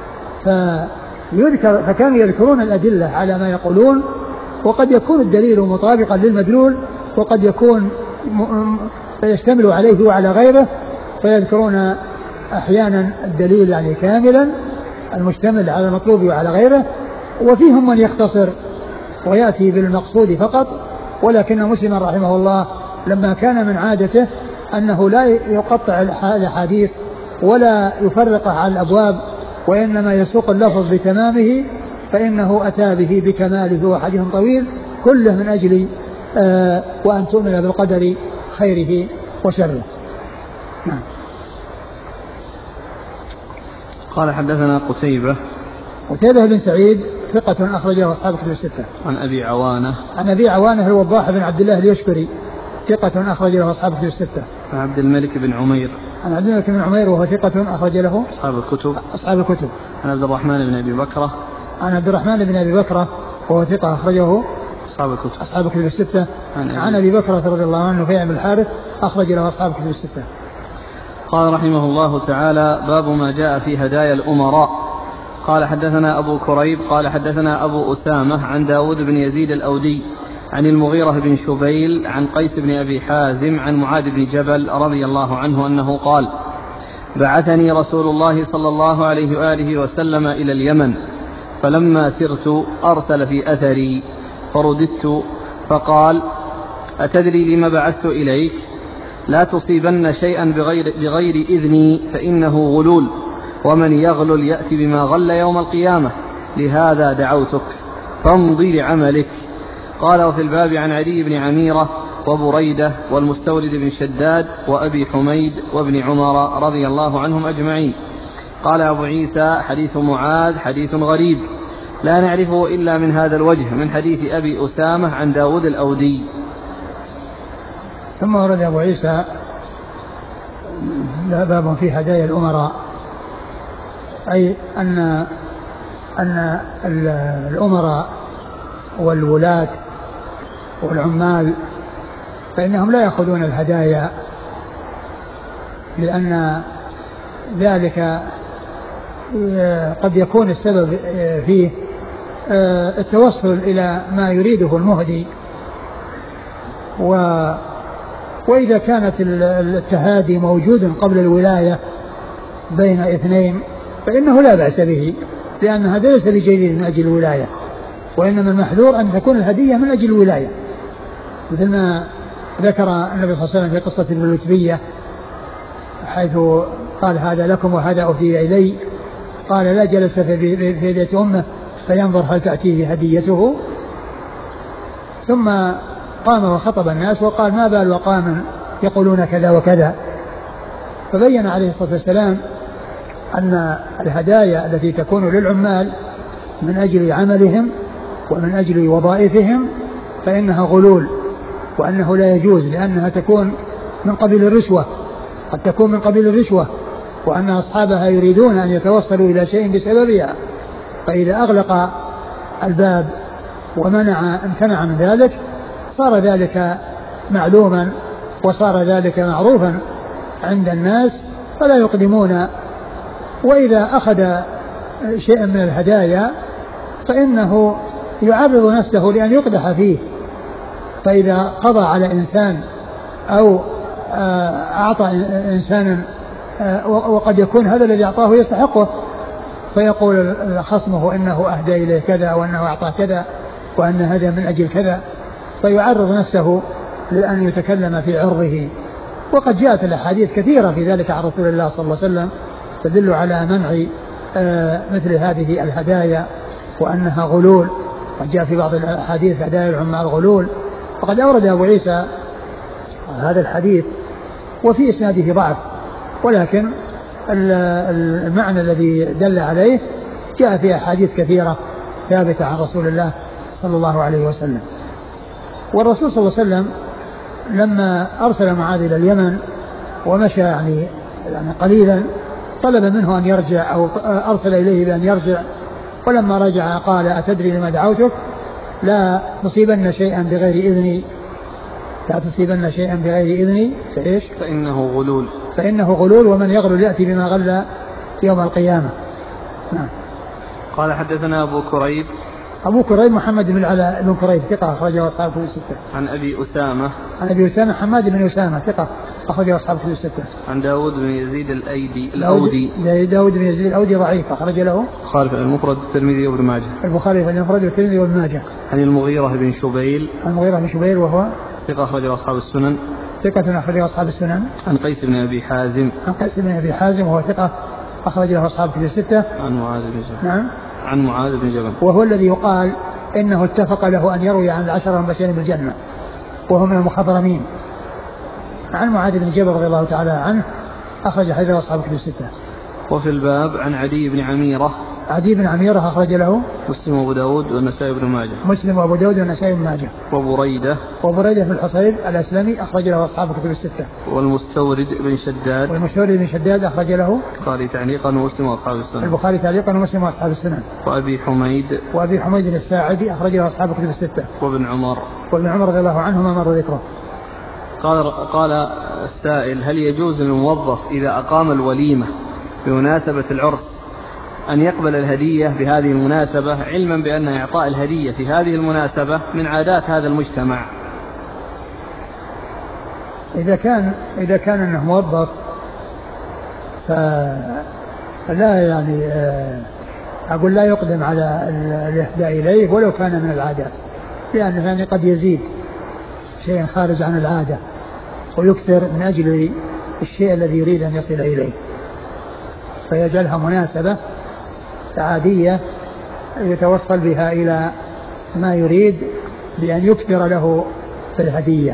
فكانوا يذكرون الأدلة على ما يقولون، وقد يكون الدليل مطابقا للمدلول وقد يكون يشتمل عليه وعلى غيره، فيذكرون أحيانا الدليل يعني كاملا المشتمل على المطلوب وعلى غيره، وفيهم من يختصر ويأتي بالمقصود فقط. ولكن مسلم رحمه الله لما كان من عادته أنه لا يقطع الحديث ولا يفرقه على الأبواب وإنما يسوق اللفظ بتمامه، فإنه أتى به بكماله وحديث طويل كله من أجل وأن تؤمن بالقدر خيره وشره. نعم. قال حدثنا قتيبة بن سعيد ثقة أخرجه أصحاب كتب الستة. عن أبي عوانة الوضاح بن عبد الله اليشكري ثقة أخرج له أصحاب كتب الستة. عن عبد الملك بن عمير وهو ثقة أخرج له أصحاب الكتب. عن عبد الرحمن بن أبي بكرة وهو ثقة أخرجه أصحاب الكتب الستة. عن أبي بكرة رضي الله عنه في بن الحارث أخرج له أصحاب الكتب الستة. قال رحمه الله تعالى: باب ما جاء في هدايا الأمراء. قال حدثنا أبو كريب قال حدثنا أبو أسامة عن داود بن يزيد الأودي عن المغيرة بن شبيل عن قيس بن أبي حازم عن معاذ بن جبل رضي الله عنه أنه قال: بعثني رسول الله صلى الله عليه وآله وسلم إلى اليمن، فلما سرت أرسل في أثري فرددت فقال: أتدري لما بعثت إليك؟ لا تصيبن شيئا بغير إذني فإنه غلول، ومن يغلل يأتي بما غل يوم القيامة، لهذا دعوتك فامضي لعملك. قال: وفي الباب عن علي بن عميرة وبريدة والمستورد بن شداد وأبي حميد وابن عمر رضي الله عنهم أجمعين. قال أبو عيسى: حديث معاذ حديث غريب لا نعرفه إلا من هذا الوجه من حديث أبي أسامة عن داود الأودي. ثم ورد أبو عيسى باب في هدايا الأمراء، أي أن الأمراء والولاة والعمال فإنهم لا يأخذون الهدايا، لأن ذلك قد يكون السبب فيه التوصل إلى ما يريده المهدي، وإذا كانت التهادي موجود قبل الولاية بين اثنين فإنه لا بأس به، لأن هذا ليس بجيد من أجل الولاية، وإنما المحذور أن تكون الهدية من أجل الولاية، مثل ما ذكر النبي صلى الله عليه وسلم في قصة اللتبية حيث قال: هذا لكم وهذا أهدي إلي. قال: لا جلس في بيت أمه فينظر هل تأتيه هديته، ثم قام وخطب الناس وقال: ما بال أقوام يقولون كذا وكذا. فبين عليه الصلاة والسلام أن الهدايا التي تكون للعمال من أجل عملهم ومن أجل وظائفهم فإنها غلول، وأنه لا يجوز، لأنها تكون من قبيل الرشوة، قد تكون من قبيل الرشوة، وأن أصحابها يريدون أن يتوصلوا إلى شيء بسببها، فإذا أغلق الباب امتنع من ذلك صار ذلك معلوما وصار ذلك معروفا عند الناس فلا يقدمون. وإذا أخذ شيئا من الهدايا فإنه يعرض نفسه لأن يقدح فيه. فإذا قضى على إنسان أو أعطى إنسانا وقد يكون هذا الذي أعطاه يستحقه فيقول خصمه إنه أهدى إليه كذا وأنه أعطاه كذا وأن هذا من أجل كذا فيعرض نفسه لأن يتكلم في عرضه. وقد جاءت الأحاديث كثيرة في ذلك عن رسول الله صلى الله عليه وسلم تدل على منع مثل هذه الهدايا وأنها غلول. قد جاء في بعض الأحاديث هدايا العمال غلول. وقد أورد أبو عيسى هذا الحديث وفي إسناده ضعف ولكن المعنى الذي دل عليه جاء في أحاديث كثيرة ثابتة عن رسول الله صلى الله عليه وسلم. والرسول صلى الله عليه وسلم لما أرسل معاذ إلى اليمن ومشى يعني قليلا طلب منه أن يرجع أو أرسل إليه بأن يرجع. ولما رجع قال أتدري لما دعوتك لا تصيبن شيئا بغير إذني لا تصيبن شيئا بغير إذني فإيش فإنه غلول ومن يغلل يأتي بما غل يوم القيامة. نعم. قال حدثنا أبو كريب محمد بن العلاء بن كريب ثقة أخرجه أصحاب كتب الستة. عن أبي أسامة حماد بن أسامة ثقة أخرجه أصحاب كتب الستة. عن داود بن يزيد الأودي داود بن يزيد الأودي ضعيف أخرج له البخاري في المفرد والترمذي وابن ماجه. عن المغيرة بن شبيل وهو ثقة أخرجه أصحاب السنن. عن قيس بن أبي حازم وهو ثقة أخرج له أصحاب كتب الستة. عن معاذ بن جبل وهو الذي يقال إنه اتفق له أن يروي عن العشرة المبشرين بالجنة وهو من المخضرمين. عن معاذ بن جبل رضي الله تعالى عنه أخرج حديث أصحاب كتب الستة. وفي الباب عن عدي بن عميرة أخرج له مسلم وأبو داود والنسائي بن ماجه. وبريدة بن الحصيب الأسلمي أخرج له أصحاب كتب الستة. والمستورد بن شداد أخرج له البخاري تعليقا ومسلم وأصحاب السنن. وأبي حميد الساعدي أخرج له أصحاب كتب الستة. وابن عمر رضي الله عنهما مر ذكره. قال السائل هل يجوز للموظف إذا أقام الوليمة بمناسبة العرس أن يقبل الهدية بهذه المناسبة علما بأن إعطاء الهدية في هذه المناسبة من عادات هذا المجتمع؟ إذا كان أنه موظف فلا يعني أقول لا يقدم على الإهداء إليه ولو كان من العادات لأنه يعني قد يزيد شيء خارج عن العادة ويكثر من أجل الشيء الذي يريد أن يصل إليه فيجعلها مناسبة عادية يتوصل بها إلى ما يريد بأن يكثر له في الهدية.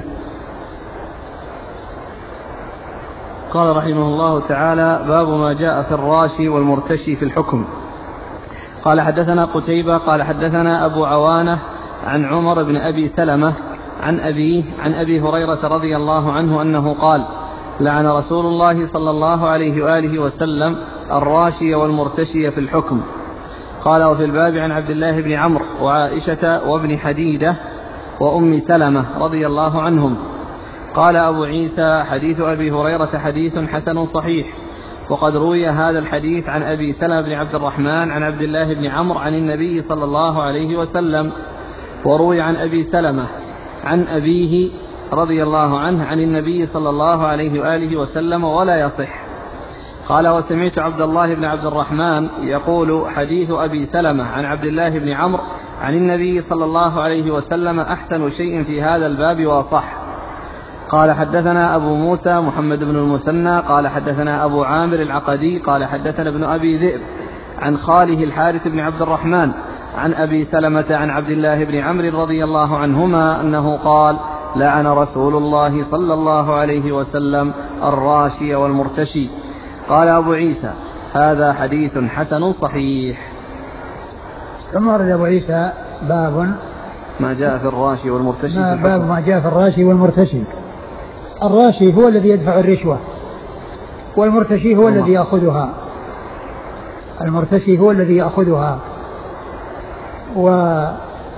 قال رحمه الله تعالى باب ما جاء في الراشي والمرتشي في الحكم. قال حدثنا قتيبة قال حدثنا أبو عوانة عن عمر بن أبي سلمة عن أبي هريرة رضي الله عنه أنه قال لعن رسول الله صلى الله عليه وآله وسلم الراشي والمرتشي في الحكم. قال وفي الباب عن عبد الله بن عمرو وعائشة وابن حديدة وأم سلمة رضي الله عنهم. قال أبو عيسى حديث أبي هريرة حديث حسن صحيح. وقد روي هذا الحديث عن أبي سلمة بن عبد الرحمن عن عبد الله بن عمرو عن النبي صلى الله عليه وسلم. وروي عن أبي سلمة عن أبيه رضي الله عنه عن النبي صلى الله عليه وآله وسلم ولا يصح. قال وسمعت عبد الله بن عبد الرحمن يقول حديث أبي سلمة عن عبد الله بن عمرو عن النبي صلى الله عليه وسلم أحسن شيء في هذا الباب وأصح. قال حدثنا أبو موسى محمد بن المثنى قال حدثنا أبو عامر العقدي قال حدثنا ابن أبي ذئب عن خاله الحارث بن عبد الرحمن عن أبي سلمة عن عبد الله بن عمرو رضي الله عنهما أنه قال لعن رسول الله صلى الله عليه وسلم الراشي والمرتشي. قال أبو عيسى هذا حديث حسن صحيح. ثم ورد أبو عيسى باب ما جاء في الراشي والمرتشي باب ما جاء في الراشي والمرتشي. الراشي هو الذي يدفع الرشوة والمرتشي هو الذي يأخذها.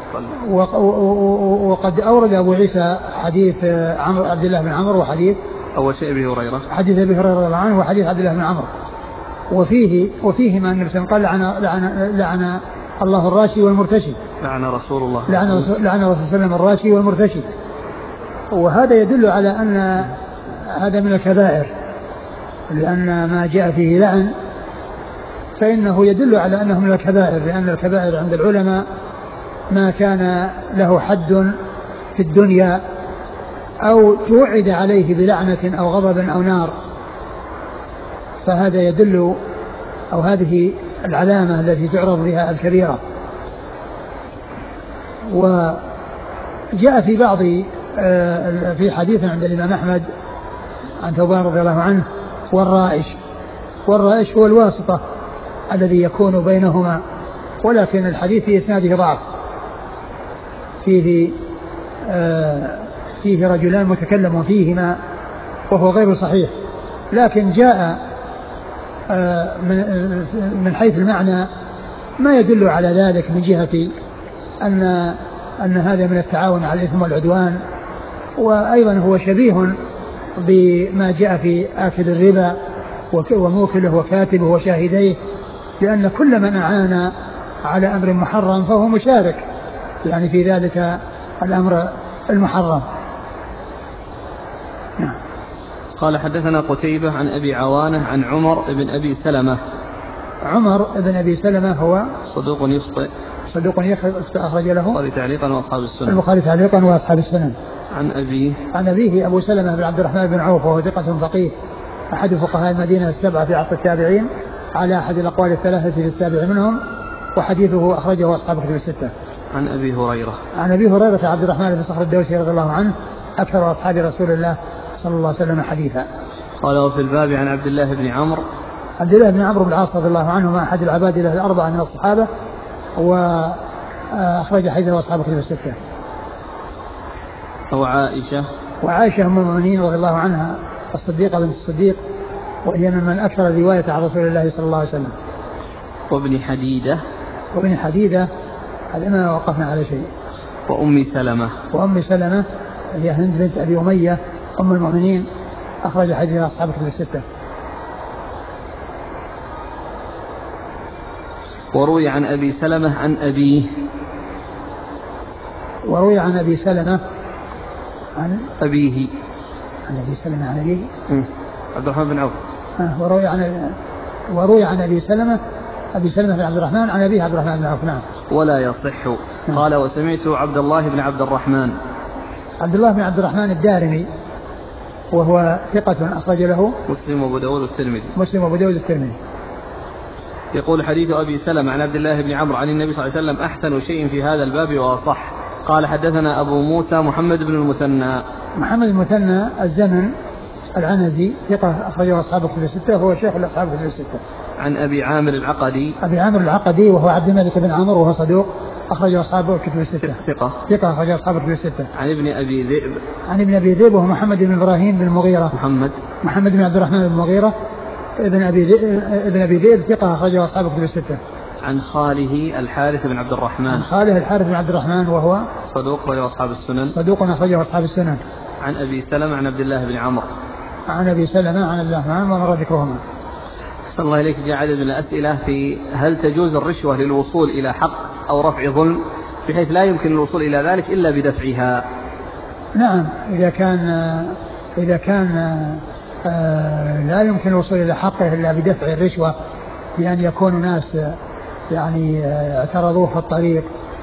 وقد أورد أبو عيسى حديث عبد الله بن عمرو وحديث أول شيء أبي هريرة، حديث أبي هريرة رضي الله عنه وحديث عبد الله بن عمرو، وفيه ما النبي قال لعن الله الراشي والمرتشي، لعن رسول الله لعن رسول الله صلى الله عليه وسلم الراشي والمرتشي. وهذا يدل على أن هذا من الكبائر، لأن ما جاء فيه لعن فإنه يدل على أنه من الكبائر، لأن الكبائر عند العلماء ما كان له حد في الدنيا أو توعد عليه بلعنة أو غضب أو نار، فهذا يدل أو هذه العلامة التي تعرض بها الكبيرة. وجاء في بعض في حديث عند الإمام أحمد عن ثوبان رضي الله عنه والرائش هو الواسطة الذي يكون بينهما، ولكن الحديث في إسناده ضعف، فيه رجلان متكلم فيهما وهو غير صحيح، لكن جاء من حيث المعنى ما يدل على ذلك من جهة أن هذا من التعاون على الإثم والعدوان. وأيضا هو شبيه بما جاء في آكل الربا وموكله وكاتبه وشاهديه، لأن كل من أعان على أمر محرم فهو مشارك يعني في ذلك الأمر المحرم. نعم. قال حدثنا قتيبة عن أبي عوانة عن عمر بن أبي سلمة. عمر بن أبي سلمة هو صدوق يخطئ أخرج له البخاري تعليقا وأصحاب السنن. البخاري تعليقا وأصحاب السنن. عن أبيه أبو سلمة بن عبد الرحمن بن عوف وهو ثقة فقيه أحد فقهاء المدينة السبعة في عصر التابعين على أحد الأقوال الثلاثة في السابع منهم، وحديثه أخرجه أصحاب كتب الستة. عن أبي هريرة عبد الرحمن بن صخر الدوسي رضي الله عنه أكثر أصحاب رسول الله صلى الله عليه وسلم حديثا. قال وفي الباب عن عبد الله بن عمرو بن العاص رضي الله عنهما أحد العباد له الأربعة من الصحابة، وأخرج حديثه أصحاب كتب الستة. وعائشة أم المؤمنين رضي الله عنها الصديقة بنت الصديق، وهي ممن أكثر الرواية عن رسول الله صلى الله عليه وسلم. وابن حديدة هذا ما وقفنا على شيء. وأم سلمة هي هند بنت أبي أمية أم المؤمنين، أخرج حديث أصحاب كتب الستة. وروي عن أبي سلمة عن أبيه. عبد الرحمن بن عوف. وروي عن أبي سلمة بن عبد الرحمن عن أبيه عبد الرحمن بن عوف. نعم. ولا يصح. قال وسمعت عبد الله بن عبد الرحمن الدارمي وهو ثقة أخرج له مسلم وأبو داود الترمذي. يقول حديث أبي سلمة عن عبد الله بن عمرو عن النبي صلى الله عليه وسلم أحسن شيء في هذا الباب وأصح. قال حدثنا أبو موسى محمد بن المثنى الزمن العنزي ثقة أخرجه أصحاب الكتب الستة وهو شيخ أصحاب الكتب الستة. عن أبي عامر العقدي وهو عبد الملك بن عمرو وهو صدوق أخرجه أصحاب الكتب الستة. ثقة أخرجه أصحاب الكتب الستة. عن ابن أبي ذئب وهو محمد بن إبراهيم بن المغيرة. محمد بن عبد الرحمن بن المغيرة ابن أبي ذئب ثقة أخرجه أصحاب الكتب الستة. عن خاله الحارث بن عبد الرحمن وهو صدوق أخرجه أصحاب السنن. عن أبي سلمة عن عبد الله بن عمرو ومر ذكرهما. صلى الله عليك. جاء عدد من الأسئلة في هل تجوز الرشوة للوصول إلى حق أو رفع ظلم بحيث لا يمكن الوصول إلى ذلك إلا بدفعها. نعم، إذا كان لا يمكن الوصول إلى حقه إلا بدفع الرشوة، بأن يكون ناس يعني اعترضوه في الطريق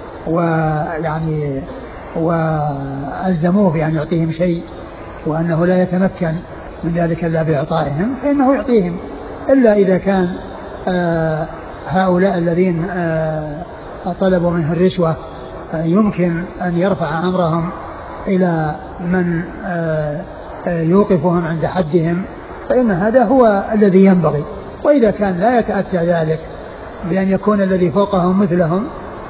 وألزموه بأن يعطيهم شيء وأنه لا يتمكن من ذلك إلا بإعطائهم، فإنه يعطيهم، إلا إذا كان هؤلاء الذين طلبوا منه الرشوة يمكن أن يرفع أمرهم إلى من يوقفهم عند حدهم، فإن هذا هو الذي ينبغي. وإذا كان لا يتأتى ذلك بأن يكون الذي فوقهم مثلهم،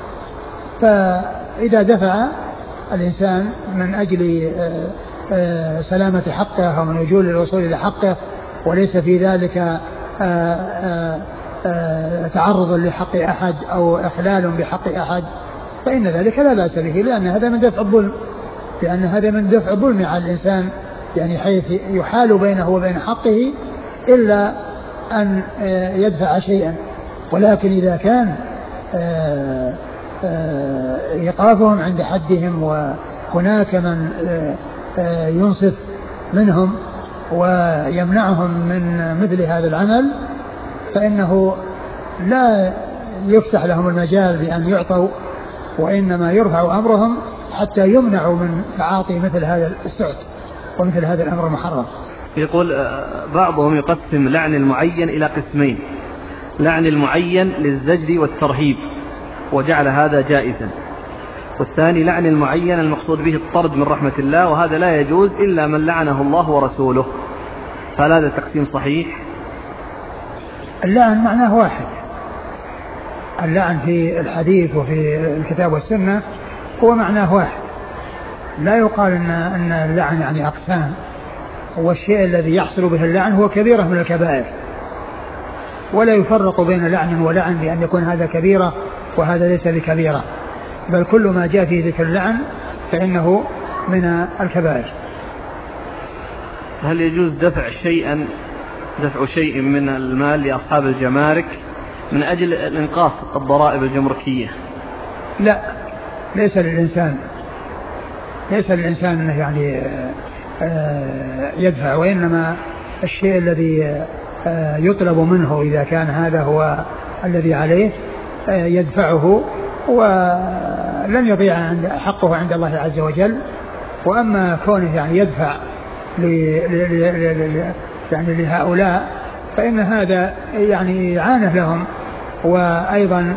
فإذا دفع الإنسان من أجل سلامة حقه أو من أجل الوصول إلى حقه وليس في ذلك تعرض لحق أحد أو إخلال بحق أحد، فإن ذلك لا بأس به، لأن هذا من دفع الظلم على الإنسان، يعني حيث يحال بينه وبين حقه إلا أن يدفع شيئا. ولكن إذا كان إيقافهم عند حدهم وهناك من ينصف منهم ويمنعهم من مثل هذا العمل، فإنه لا يفسح لهم المجال بأن يعطوا، وإنما يرفع أمرهم حتى يمنعوا من تعاطي مثل هذا السعت ومثل هذا الأمر المحرم. يقول بعضهم يقسم لعن المعين إلى قسمين: لعن المعين للزجر والترهيب وجعل هذا جائزا، والثاني لعن المعين المقصود به الطرد من رحمة الله، وهذا لا يجوز إلا من لعنه الله ورسوله. فهل هذا التقسيم صحيح؟ اللعن معناه واحد، اللعن في الحديث وفي الكتاب والسنة هو معناه واحد، لا يقال أن اللعن يعني أقسام، والشيء الذي يحصل به اللعن هو كبيرة من الكبائر، ولا يفرق بين لعن ولعن بأن يكون هذا كبيرة وهذا ليس بكبيرة، بل كل ما جاء في ذكر اللعن فإنه من الكبائر. هل يجوز دفع شيء من المال لأصحاب الجمارك من أجل الإنقاص الضرائب الجمركية؟ لا، ليس للإنسان أنه يعني يدفع، وإنما الشيء الذي يطلب منه إذا كان هذا هو الذي عليه يدفعه، ولن يضيع حقه عند الله عز وجل. وأما كونه يعني يدفع يعني لهؤلاء فإن هذا يعني إعانة لهم، وأيضا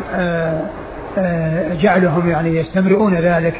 جعلهم يعني يستمرئون ذلك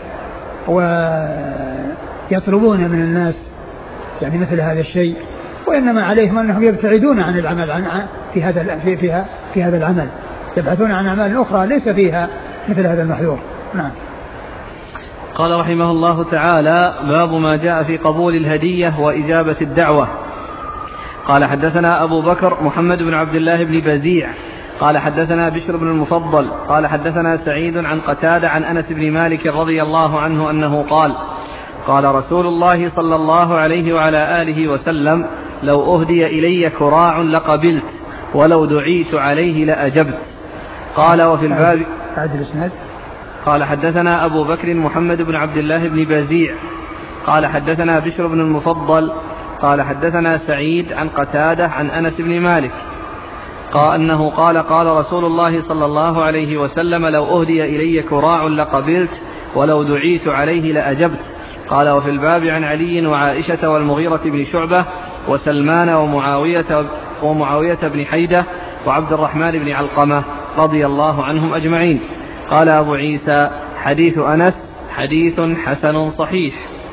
ويطلبون من الناس يعني مثل هذا الشيء، وإنما عليهم أنهم يبتعدون عن العمل في هذا العمل، يبحثون عن أعمال أخرى ليس فيها مثل هذا المحذور. نعم. قال رحمه الله تعالى: باب ما جاء في قبول الهدية وإجابة الدعوة. قال حدثنا أبو بكر محمد بن عبد الله بن بزيع قال حدثنا بشر بن المفضل قال حدثنا سعيد عن قتادة عن أنس بن مالك رضي الله عنه أنه قال: قال رسول الله صلى الله عليه وعلى آله وسلم: لو أهدي إلي كراع لقبلت ولو دعيت عليه لأجبت. قال وفي الباب قال حدثنا أبو بكر محمد بن عبد الله بن بزيع قال حدثنا بشر بن المفضل قال حدثنا سعيد عن قتادة عن أنس بن مالك قال أنه قال: قال رسول الله صلى الله عليه وسلم: لو أهدي إلي كراع لقبلت ولو دعيت عليه لأجبت. قال وفي الباب عن علي وعائشة والمغيرة بن شعبة وسلمان ومعاوية بن حيدة وعبد الرحمن بن علقمة رضي الله عنهم أجمعين. قال أبو عيسى: حديث أنس حديث حسن صحيح.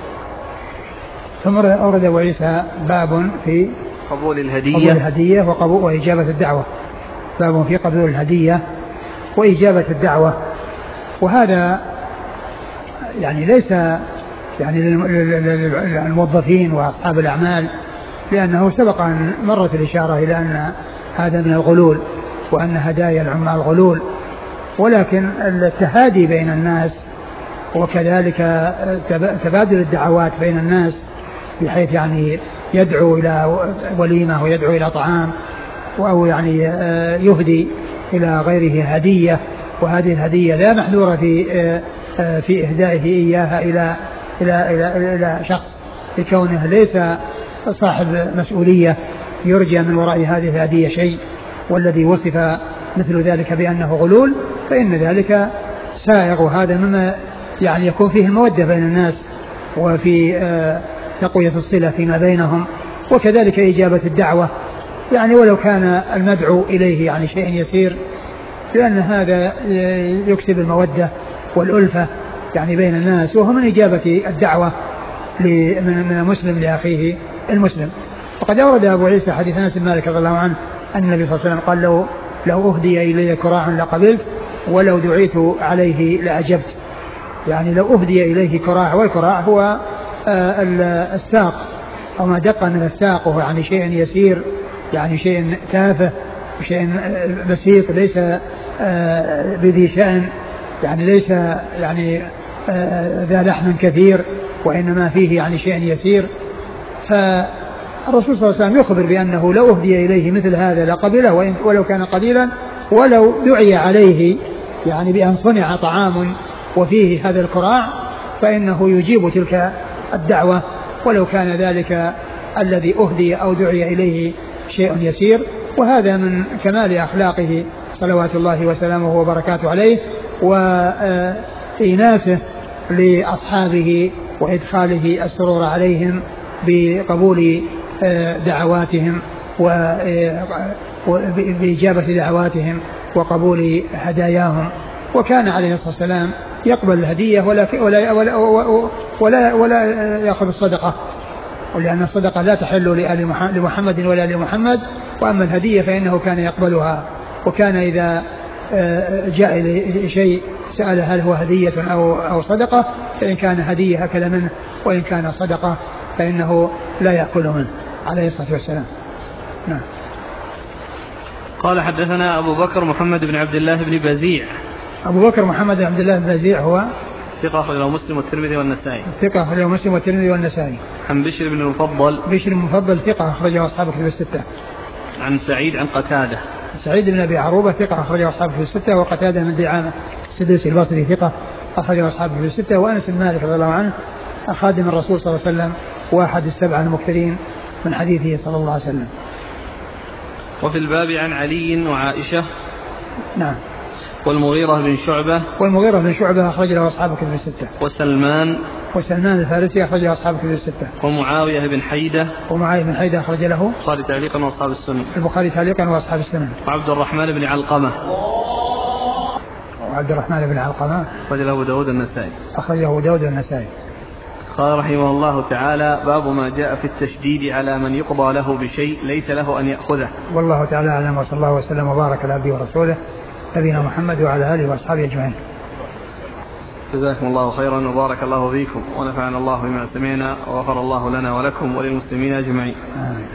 ثم أورد أبو عيسى باب في قبول الهدية وإجابة الدعوة، باب في قبول الهدية وإجابة الدعوة. وهذا يعني ليس يعني للموظفين وأصحاب الأعمال، لأنه سبق أن مرت الإشارة إلى أن هذا من الغلول وأن هدايا العمال غلول، ولكن التهادي بين الناس وكذلك تبادل الدعوات بين الناس بحيث يعني يدعو إلى وليمة ويدعو إلى طعام أو يعني يهدي إلى غيره هدية، وهذه الهدية لا محذورة في إهدائه إياها إلى شخص لكونه ليس صاحب مسؤولية يرجى من وراء هذه الهدية شيء، والذي وصف مثل ذلك بأنه غلول فإن ذلك سائغ، وهذا مما يعني يكون فيه المودة بين الناس وفي تقوية الصلة فيما بينهم، وكذلك إجابة الدعوة يعني ولو كان المدعو إليه يعني شيء يسير، لأن هذا يكسب المودة والألفة يعني بين الناس، وهو من إجابة الدعوة من المسلم لأخيه المسلم. وقد أورد أبو عيسى حديث أنس بن مالك رضي الله عنه أن النبي صلى الله عليه وسلم قال: لو أهدي إلي كراع لقبلت ولو دعيت عليه لأجبت. يعني لو أهدي إليه كراع، والكراع هو الساق أو ما دق من الساق، وهو يعني شيء يسير يعني شيء تافه شيء بسيط ليس بذي شأن، يعني ليس يعني ذا لحم كثير وإنما فيه يعني شيء يسير. فالرسول صلى الله عليه وسلم يخبر بأنه لو أهدي إليه مثل هذا لقبله ولو كان قليلا، ولو دعي عليه يعني بأن صنع طعام وفيه هذا الكراع فإنه يجيب تلك الدعوة ولو كان ذلك الذي أهدي أو دعي إليه شيء يسير. وهذا من كمال أخلاقه صلوات الله وسلامه وبركاته عليه، وإيناسه لأصحابه وإدخاله السرور عليهم بقبول دعواتهم وبإجابة دعواتهم وقبول هداياهم. وكان عليه الصلاة والسلام يقبل الهدية ولا يأخذ الصدقة، ولأن الصدقة لا تحل لمحمد ولا لمحمد، وأما الهدية فإنه كان يقبلها. وكان إذا جاء إليه شيء سأل هل هو هدية أو صدقة، فإن كان هدية أكل منه، وإن كان صدقة فإنه لا يأكل منه عليه الصلاة والسلام. نعم. قال حدثنا أبو بكر محمد بن عبد الله بن بزيع. أبو بكر محمد بن عبد الله بن بزيع هو ثقة أخرجه مسلم والترمذي والنسائي. ثقة أخرجه مسلم والترمذي والنسائي. عن بشر بن المفضل. بشر بن المفضل ثقة أخرجه أصحاب الكتب الستة. عن سعيد عن قتادة. سعيد بن أبي عروبة ثقة أخرجه أصحاب الكتب الستة. وقتادة من دعامة السدوسي البصري ثقة أخرجه أصحاب الكتب الستة. وأنس بن مالك رضي الله عنه خادم الرسول صلى الله عليه وسلم واحد السبعة المكثرين من حديثه صلى الله عليه وسلم. وفي الباب عن علي وعائشة. نعم. والمغيرة بن شعبة. والمغيرة بن شعبة أخرج له أصحاب الكتب الستة. وسلمان الفارسي أخرج له أصحاب الكتب الستة. ومعاوية بن حيدة. أخرج له البخاري تعليقا وأصحاب السنن. وأصحاب السنن. وعبد الرحمن بن علقمة. أخرج له أبو داود النسائي. قال رحمه الله تعالى: باب ما جاء في التشديد على من يقضى له بشيء ليس له أن يأخذه. والله تعالى أعلم، وصلى الله وسلم وبارك على عبده ورسوله نبينا محمد وعلى آله وأصحابه أجمعين. جزاكم الله خيرا وبارك الله فيكم ونفعنا الله بما سمعنا وغفر الله لنا ولكم وللمسلمين أجمعين. آمين.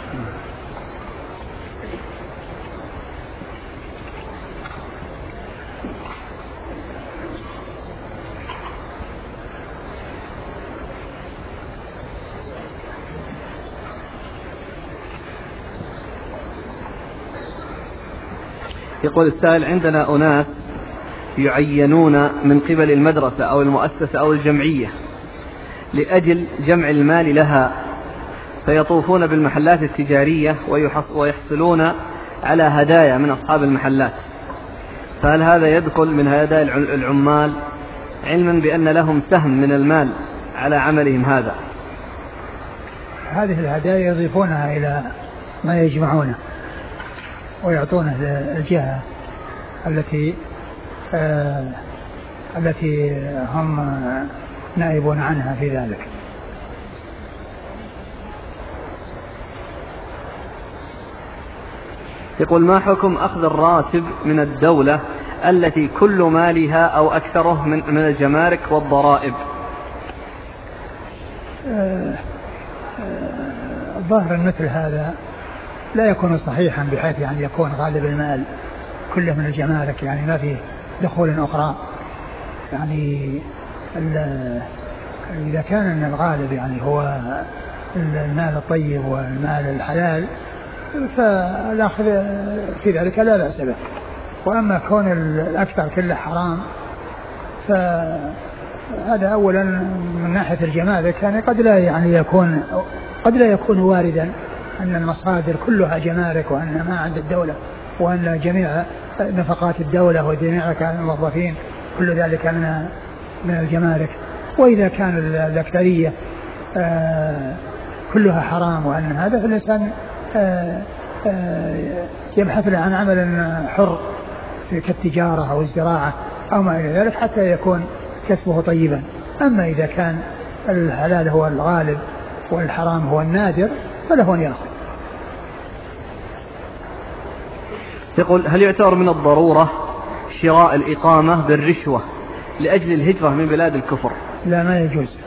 يقول السائل: عندنا أناس يعينون من قبل المدرسة أو المؤسسة أو الجمعية لأجل جمع المال لها، فيطوفون بالمحلات التجارية ويحصلون على هدايا من أصحاب المحلات، فهل هذا يدخل من هدايا العمال علما بأن لهم سهم من المال على عملهم هذا؟ هذه الهدايا يضيفونها إلى ما يجمعونه ويعطونه للجهة التي هم نائبون عنها في ذلك. يقول: ما حكم أخذ الراتب من الدولة التي كل مالها أو أكثره من الجمارك والضرائب؟ الظاهر مثل هذا لا يكون صحيحا، بحيث يعني يكون غالب المال كله من الجمارك، يعني ما فيه دخول أخرى. يعني إذا كان الغالب يعني هو المال الطيب والمال الحلال فالأخذ في ذلك لا بأس به. وأما كون الأكثر كله حرام فهذا أولا من ناحية الجمارك، يعني قد لا يكون واردا أن المصادر كلها جمارك، وأن ما عند الدولة، وأن جميع نفقات الدولة وجميع الموظفين كل ذلك من الجمارك. وإذا كان الأكثرية كلها حرام وأن هذا، فالإنسان يبحث عن عمل حر كالتجارة أو الزراعة أو ما إلى ذلك حتى يكون كسبه طيبا. أما إذا كان الحلال هو الغالب والحرام هو النادر فله أن يأخذ. يقول: هل يعتبر من الضرورة شراء الإقامة بالرشوة لأجل الهجرة من بلاد الكفر؟ لا، ما يجوز.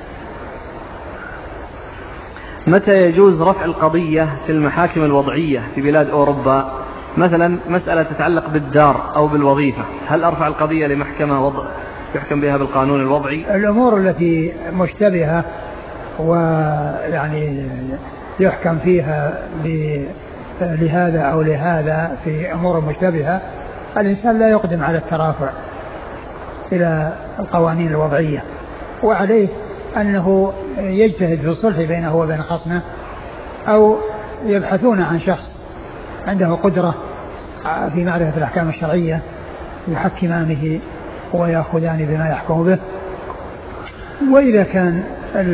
متى يجوز رفع القضية في المحاكم الوضعية في بلاد أوروبا مثلا مسألة تتعلق بالدار أو بالوظيفة، هل أرفع القضية لمحكمة يحكم بها بالقانون الوضعي؟ الأمور التي مشتبهة ويعني يحكم فيها لهذا أو لهذا في أمور مشتبهة، الإنسان لا يقدم على الترافع إلى القوانين الوضعية، وعليه أنه يجتهد في الصلح بينه وبين خصمه، أو يبحثون عن شخص عنده قدرة في معرفة الأحكام الشرعية يحكمانه ويأخذان بما يحكم به. وإذا كان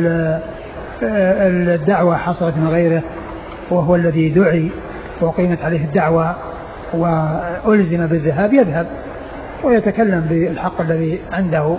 الدعوة حصلت من غيره وهو الذي دعي وقيمت عليه الدعوة وألزم بالذهاب، يذهب ويتكلم بالحق الذي عنده.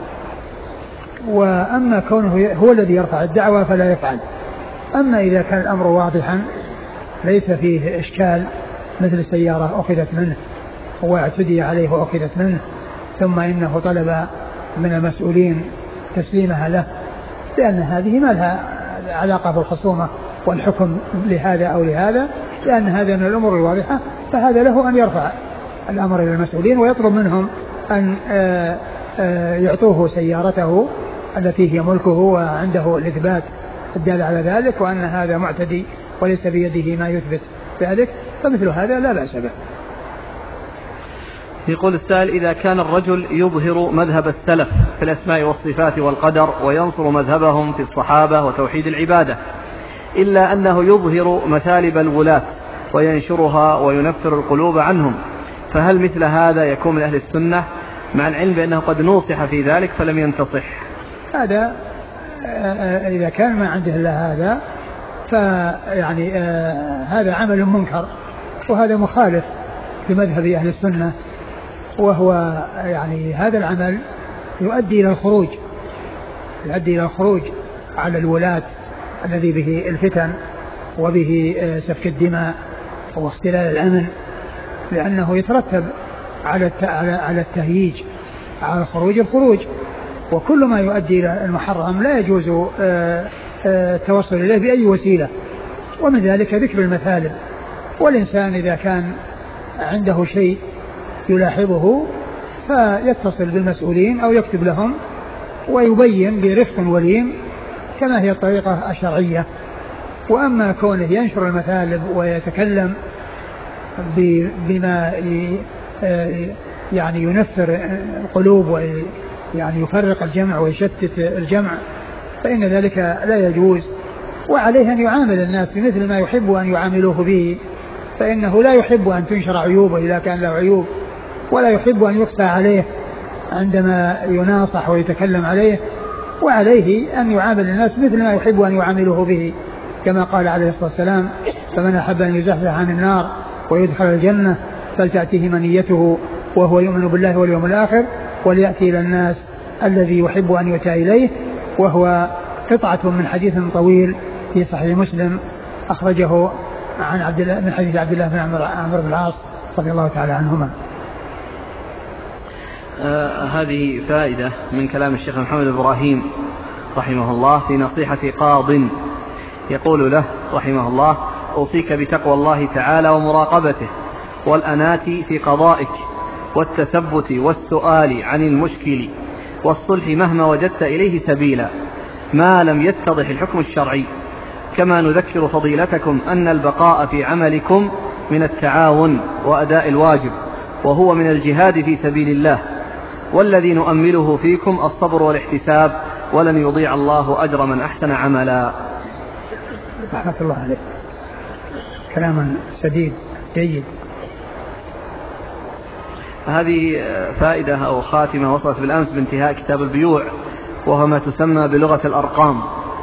وأما كونه هو الذي يرفع الدعوة فلا يفعل. أما إذا كان الأمر واضحا ليس فيه إشكال، مثل السيارة أخذت منه واعتدي عليه وأخذت منه، ثم إنه طلب من المسؤولين تسليمها له، لأن هذه ما لها علاقة بالخصومة والحكم لهذا أو لهذا، لأن هذا من الأمور الواضحة، فهذا له أن يرفع الأمر إلى المسؤولين ويطلب منهم أن يعطوه سيارته التي هي ملكه وعنده الإثبات الدال على ذلك، وأن هذا معتدي وليس بيده ما يثبت ذلك، فمثل هذا لا بأس به. يقول السائل: إذا كان الرجل يظهر مذهب السلف في الأسماء والصفات والقدر وينصر مذهبهم في الصحابة وتوحيد العبادة، إلا أنه يظهر مثالب الولاة وينشرها وينفر القلوب عنهم، فهل مثل هذا يكون من أهل السنة مع العلم بأنه قد نوصح في ذلك فلم ينتصح؟ هذا إذا كان ما عنده إلا هذا فيعني هذا عمل منكر، وهذا مخالف لمذهب أهل السنة، وهو يعني هذا العمل يؤدي إلى الخروج على الولاة الذي به الفتن وبه سفك الدماء واختلال الأمن، لأنه يترتب على التهييج على الخروج، وكل ما يؤدي إلى المحرم لا يجوز التوصل إليه بأي وسيلة، ومن ذلك ذكر المثالب. والإنسان إذا كان عنده شيء يلاحظه فيتصل بالمسؤولين أو يكتب لهم ويبين برفق ولين كما هي الطريقة الشرعية. وأما كونه ينشر المثالب ويتكلم بما يعني ينفر القلوب ويعني يفرق الجمع ويشتت الجمع، فإن ذلك لا يجوز، وعليه أن يعامل الناس بمثل ما يحب أن يعاملوه به، فإنه لا يحب أن تنشر عيوبه إذا كان له عيوب، ولا يحب أن يقسى عليه عندما يناصح ويتكلم عليه، وعليه أن يعامل الناس مثل ما يحب أن يعاملوه به، كما قال عليه الصلاة والسلام: فمن أحب أن يزحزح عن النار ويدخل الجنة فلتأتيه منيته وهو يؤمن بالله واليوم الآخر وليأتي إلى الناس الذي يحب أن يؤتى إليه. وهو قطعة من حديث طويل في صحيح مسلم أخرجه عن من حديث عبد الله بن عمرو بن العاص رضي الله تعالى عنهما. هذه فائدة من كلام الشيخ محمد إبراهيم رحمه الله في نصيحة قاض، يقول له رحمه الله: أوصيك بتقوى الله تعالى ومراقبته والأنات في قضائك والتثبت والسؤال عن المشكل والصلح مهما وجدت إليه سبيلا ما لم يتضح الحكم الشرعي. كما نذكر فضيلتكم أن البقاء في عملكم من التعاون وأداء الواجب، وهو من الجهاد في سبيل الله، والذي نؤمله فيكم الصبر والاحتساب، ولن يضيع الله أجر من أحسن عملا. رحمة الله عليه، كلام سديد جيد. هذه فائدة أو خاتمة وصلت بالأمس بانتهاء كتاب البيوع، وهو ما تسمى بلغة الأرقام.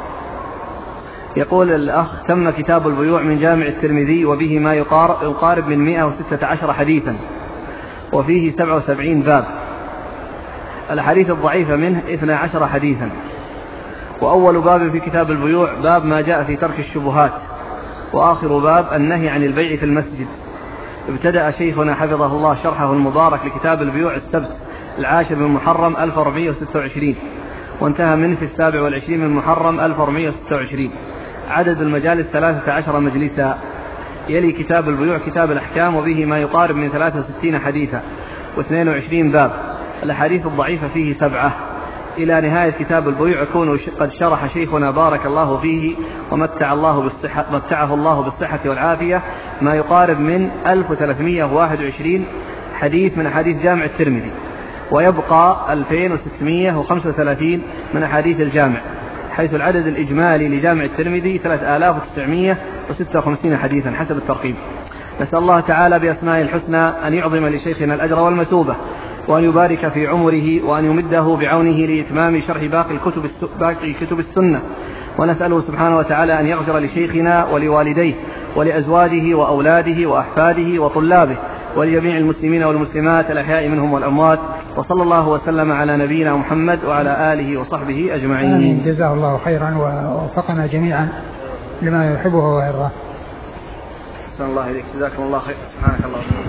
يقول الأخ: تم كتاب البيوع من جامع الترمذي وبه ما يقارب من 116 حديثا، وفيه 77 باب. الحديث الضعيفة منه 12 حديثا. وأول باب في كتاب البيوع باب ما جاء في ترك الشبهات، وآخر باب النهي عن البيع في المسجد. ابتدأ شيخنا حفظه الله شرحه المبارك لكتاب البيوع السبت 10 من محرم 1426، وانتهى منه في 27 من محرم 1426. عدد المجالس 13 مجلسا. يلي كتاب البيوع كتاب الأحكام، وبه ما يقارب من 63 حديثا و22 باب. الأحاديث الضعيفة فيه 7. إلى نهاية كتاب البيوع يكون قد شرح شيخنا بارك الله فيه ومتعه الله بالصحة والعافية ما يقارب من 1321 حديث من أحاديث جامع الترمذي، ويبقى 2635 من أحاديث الجامع، حيث العدد الإجمالي لجامع الترمذي 3956 حديثا حسب الترقيم. نسأل الله تعالى بأسمائه الحسنى أن يعظم لشيخنا الأجر والمثوبة، وأن يبارك في عمره، وأن يمده بعونه لإتمام شرح باقي كتب السنة. ونسأله سبحانه وتعالى أن يغفر لشيخنا ولوالديه ولأزواجه وأولاده وأحفاده وطلابه ولجميع المسلمين والمسلمات الأحياء منهم والأموات. وصلى الله وسلم على نبينا محمد وعلى آله وصحبه أجمعين. آمين. جزاه الله خيرا ووفقنا جميعا لما يحبه ويرضاه. أحسن الله إليك، جزاكم الله خير. سبحانك اللهم.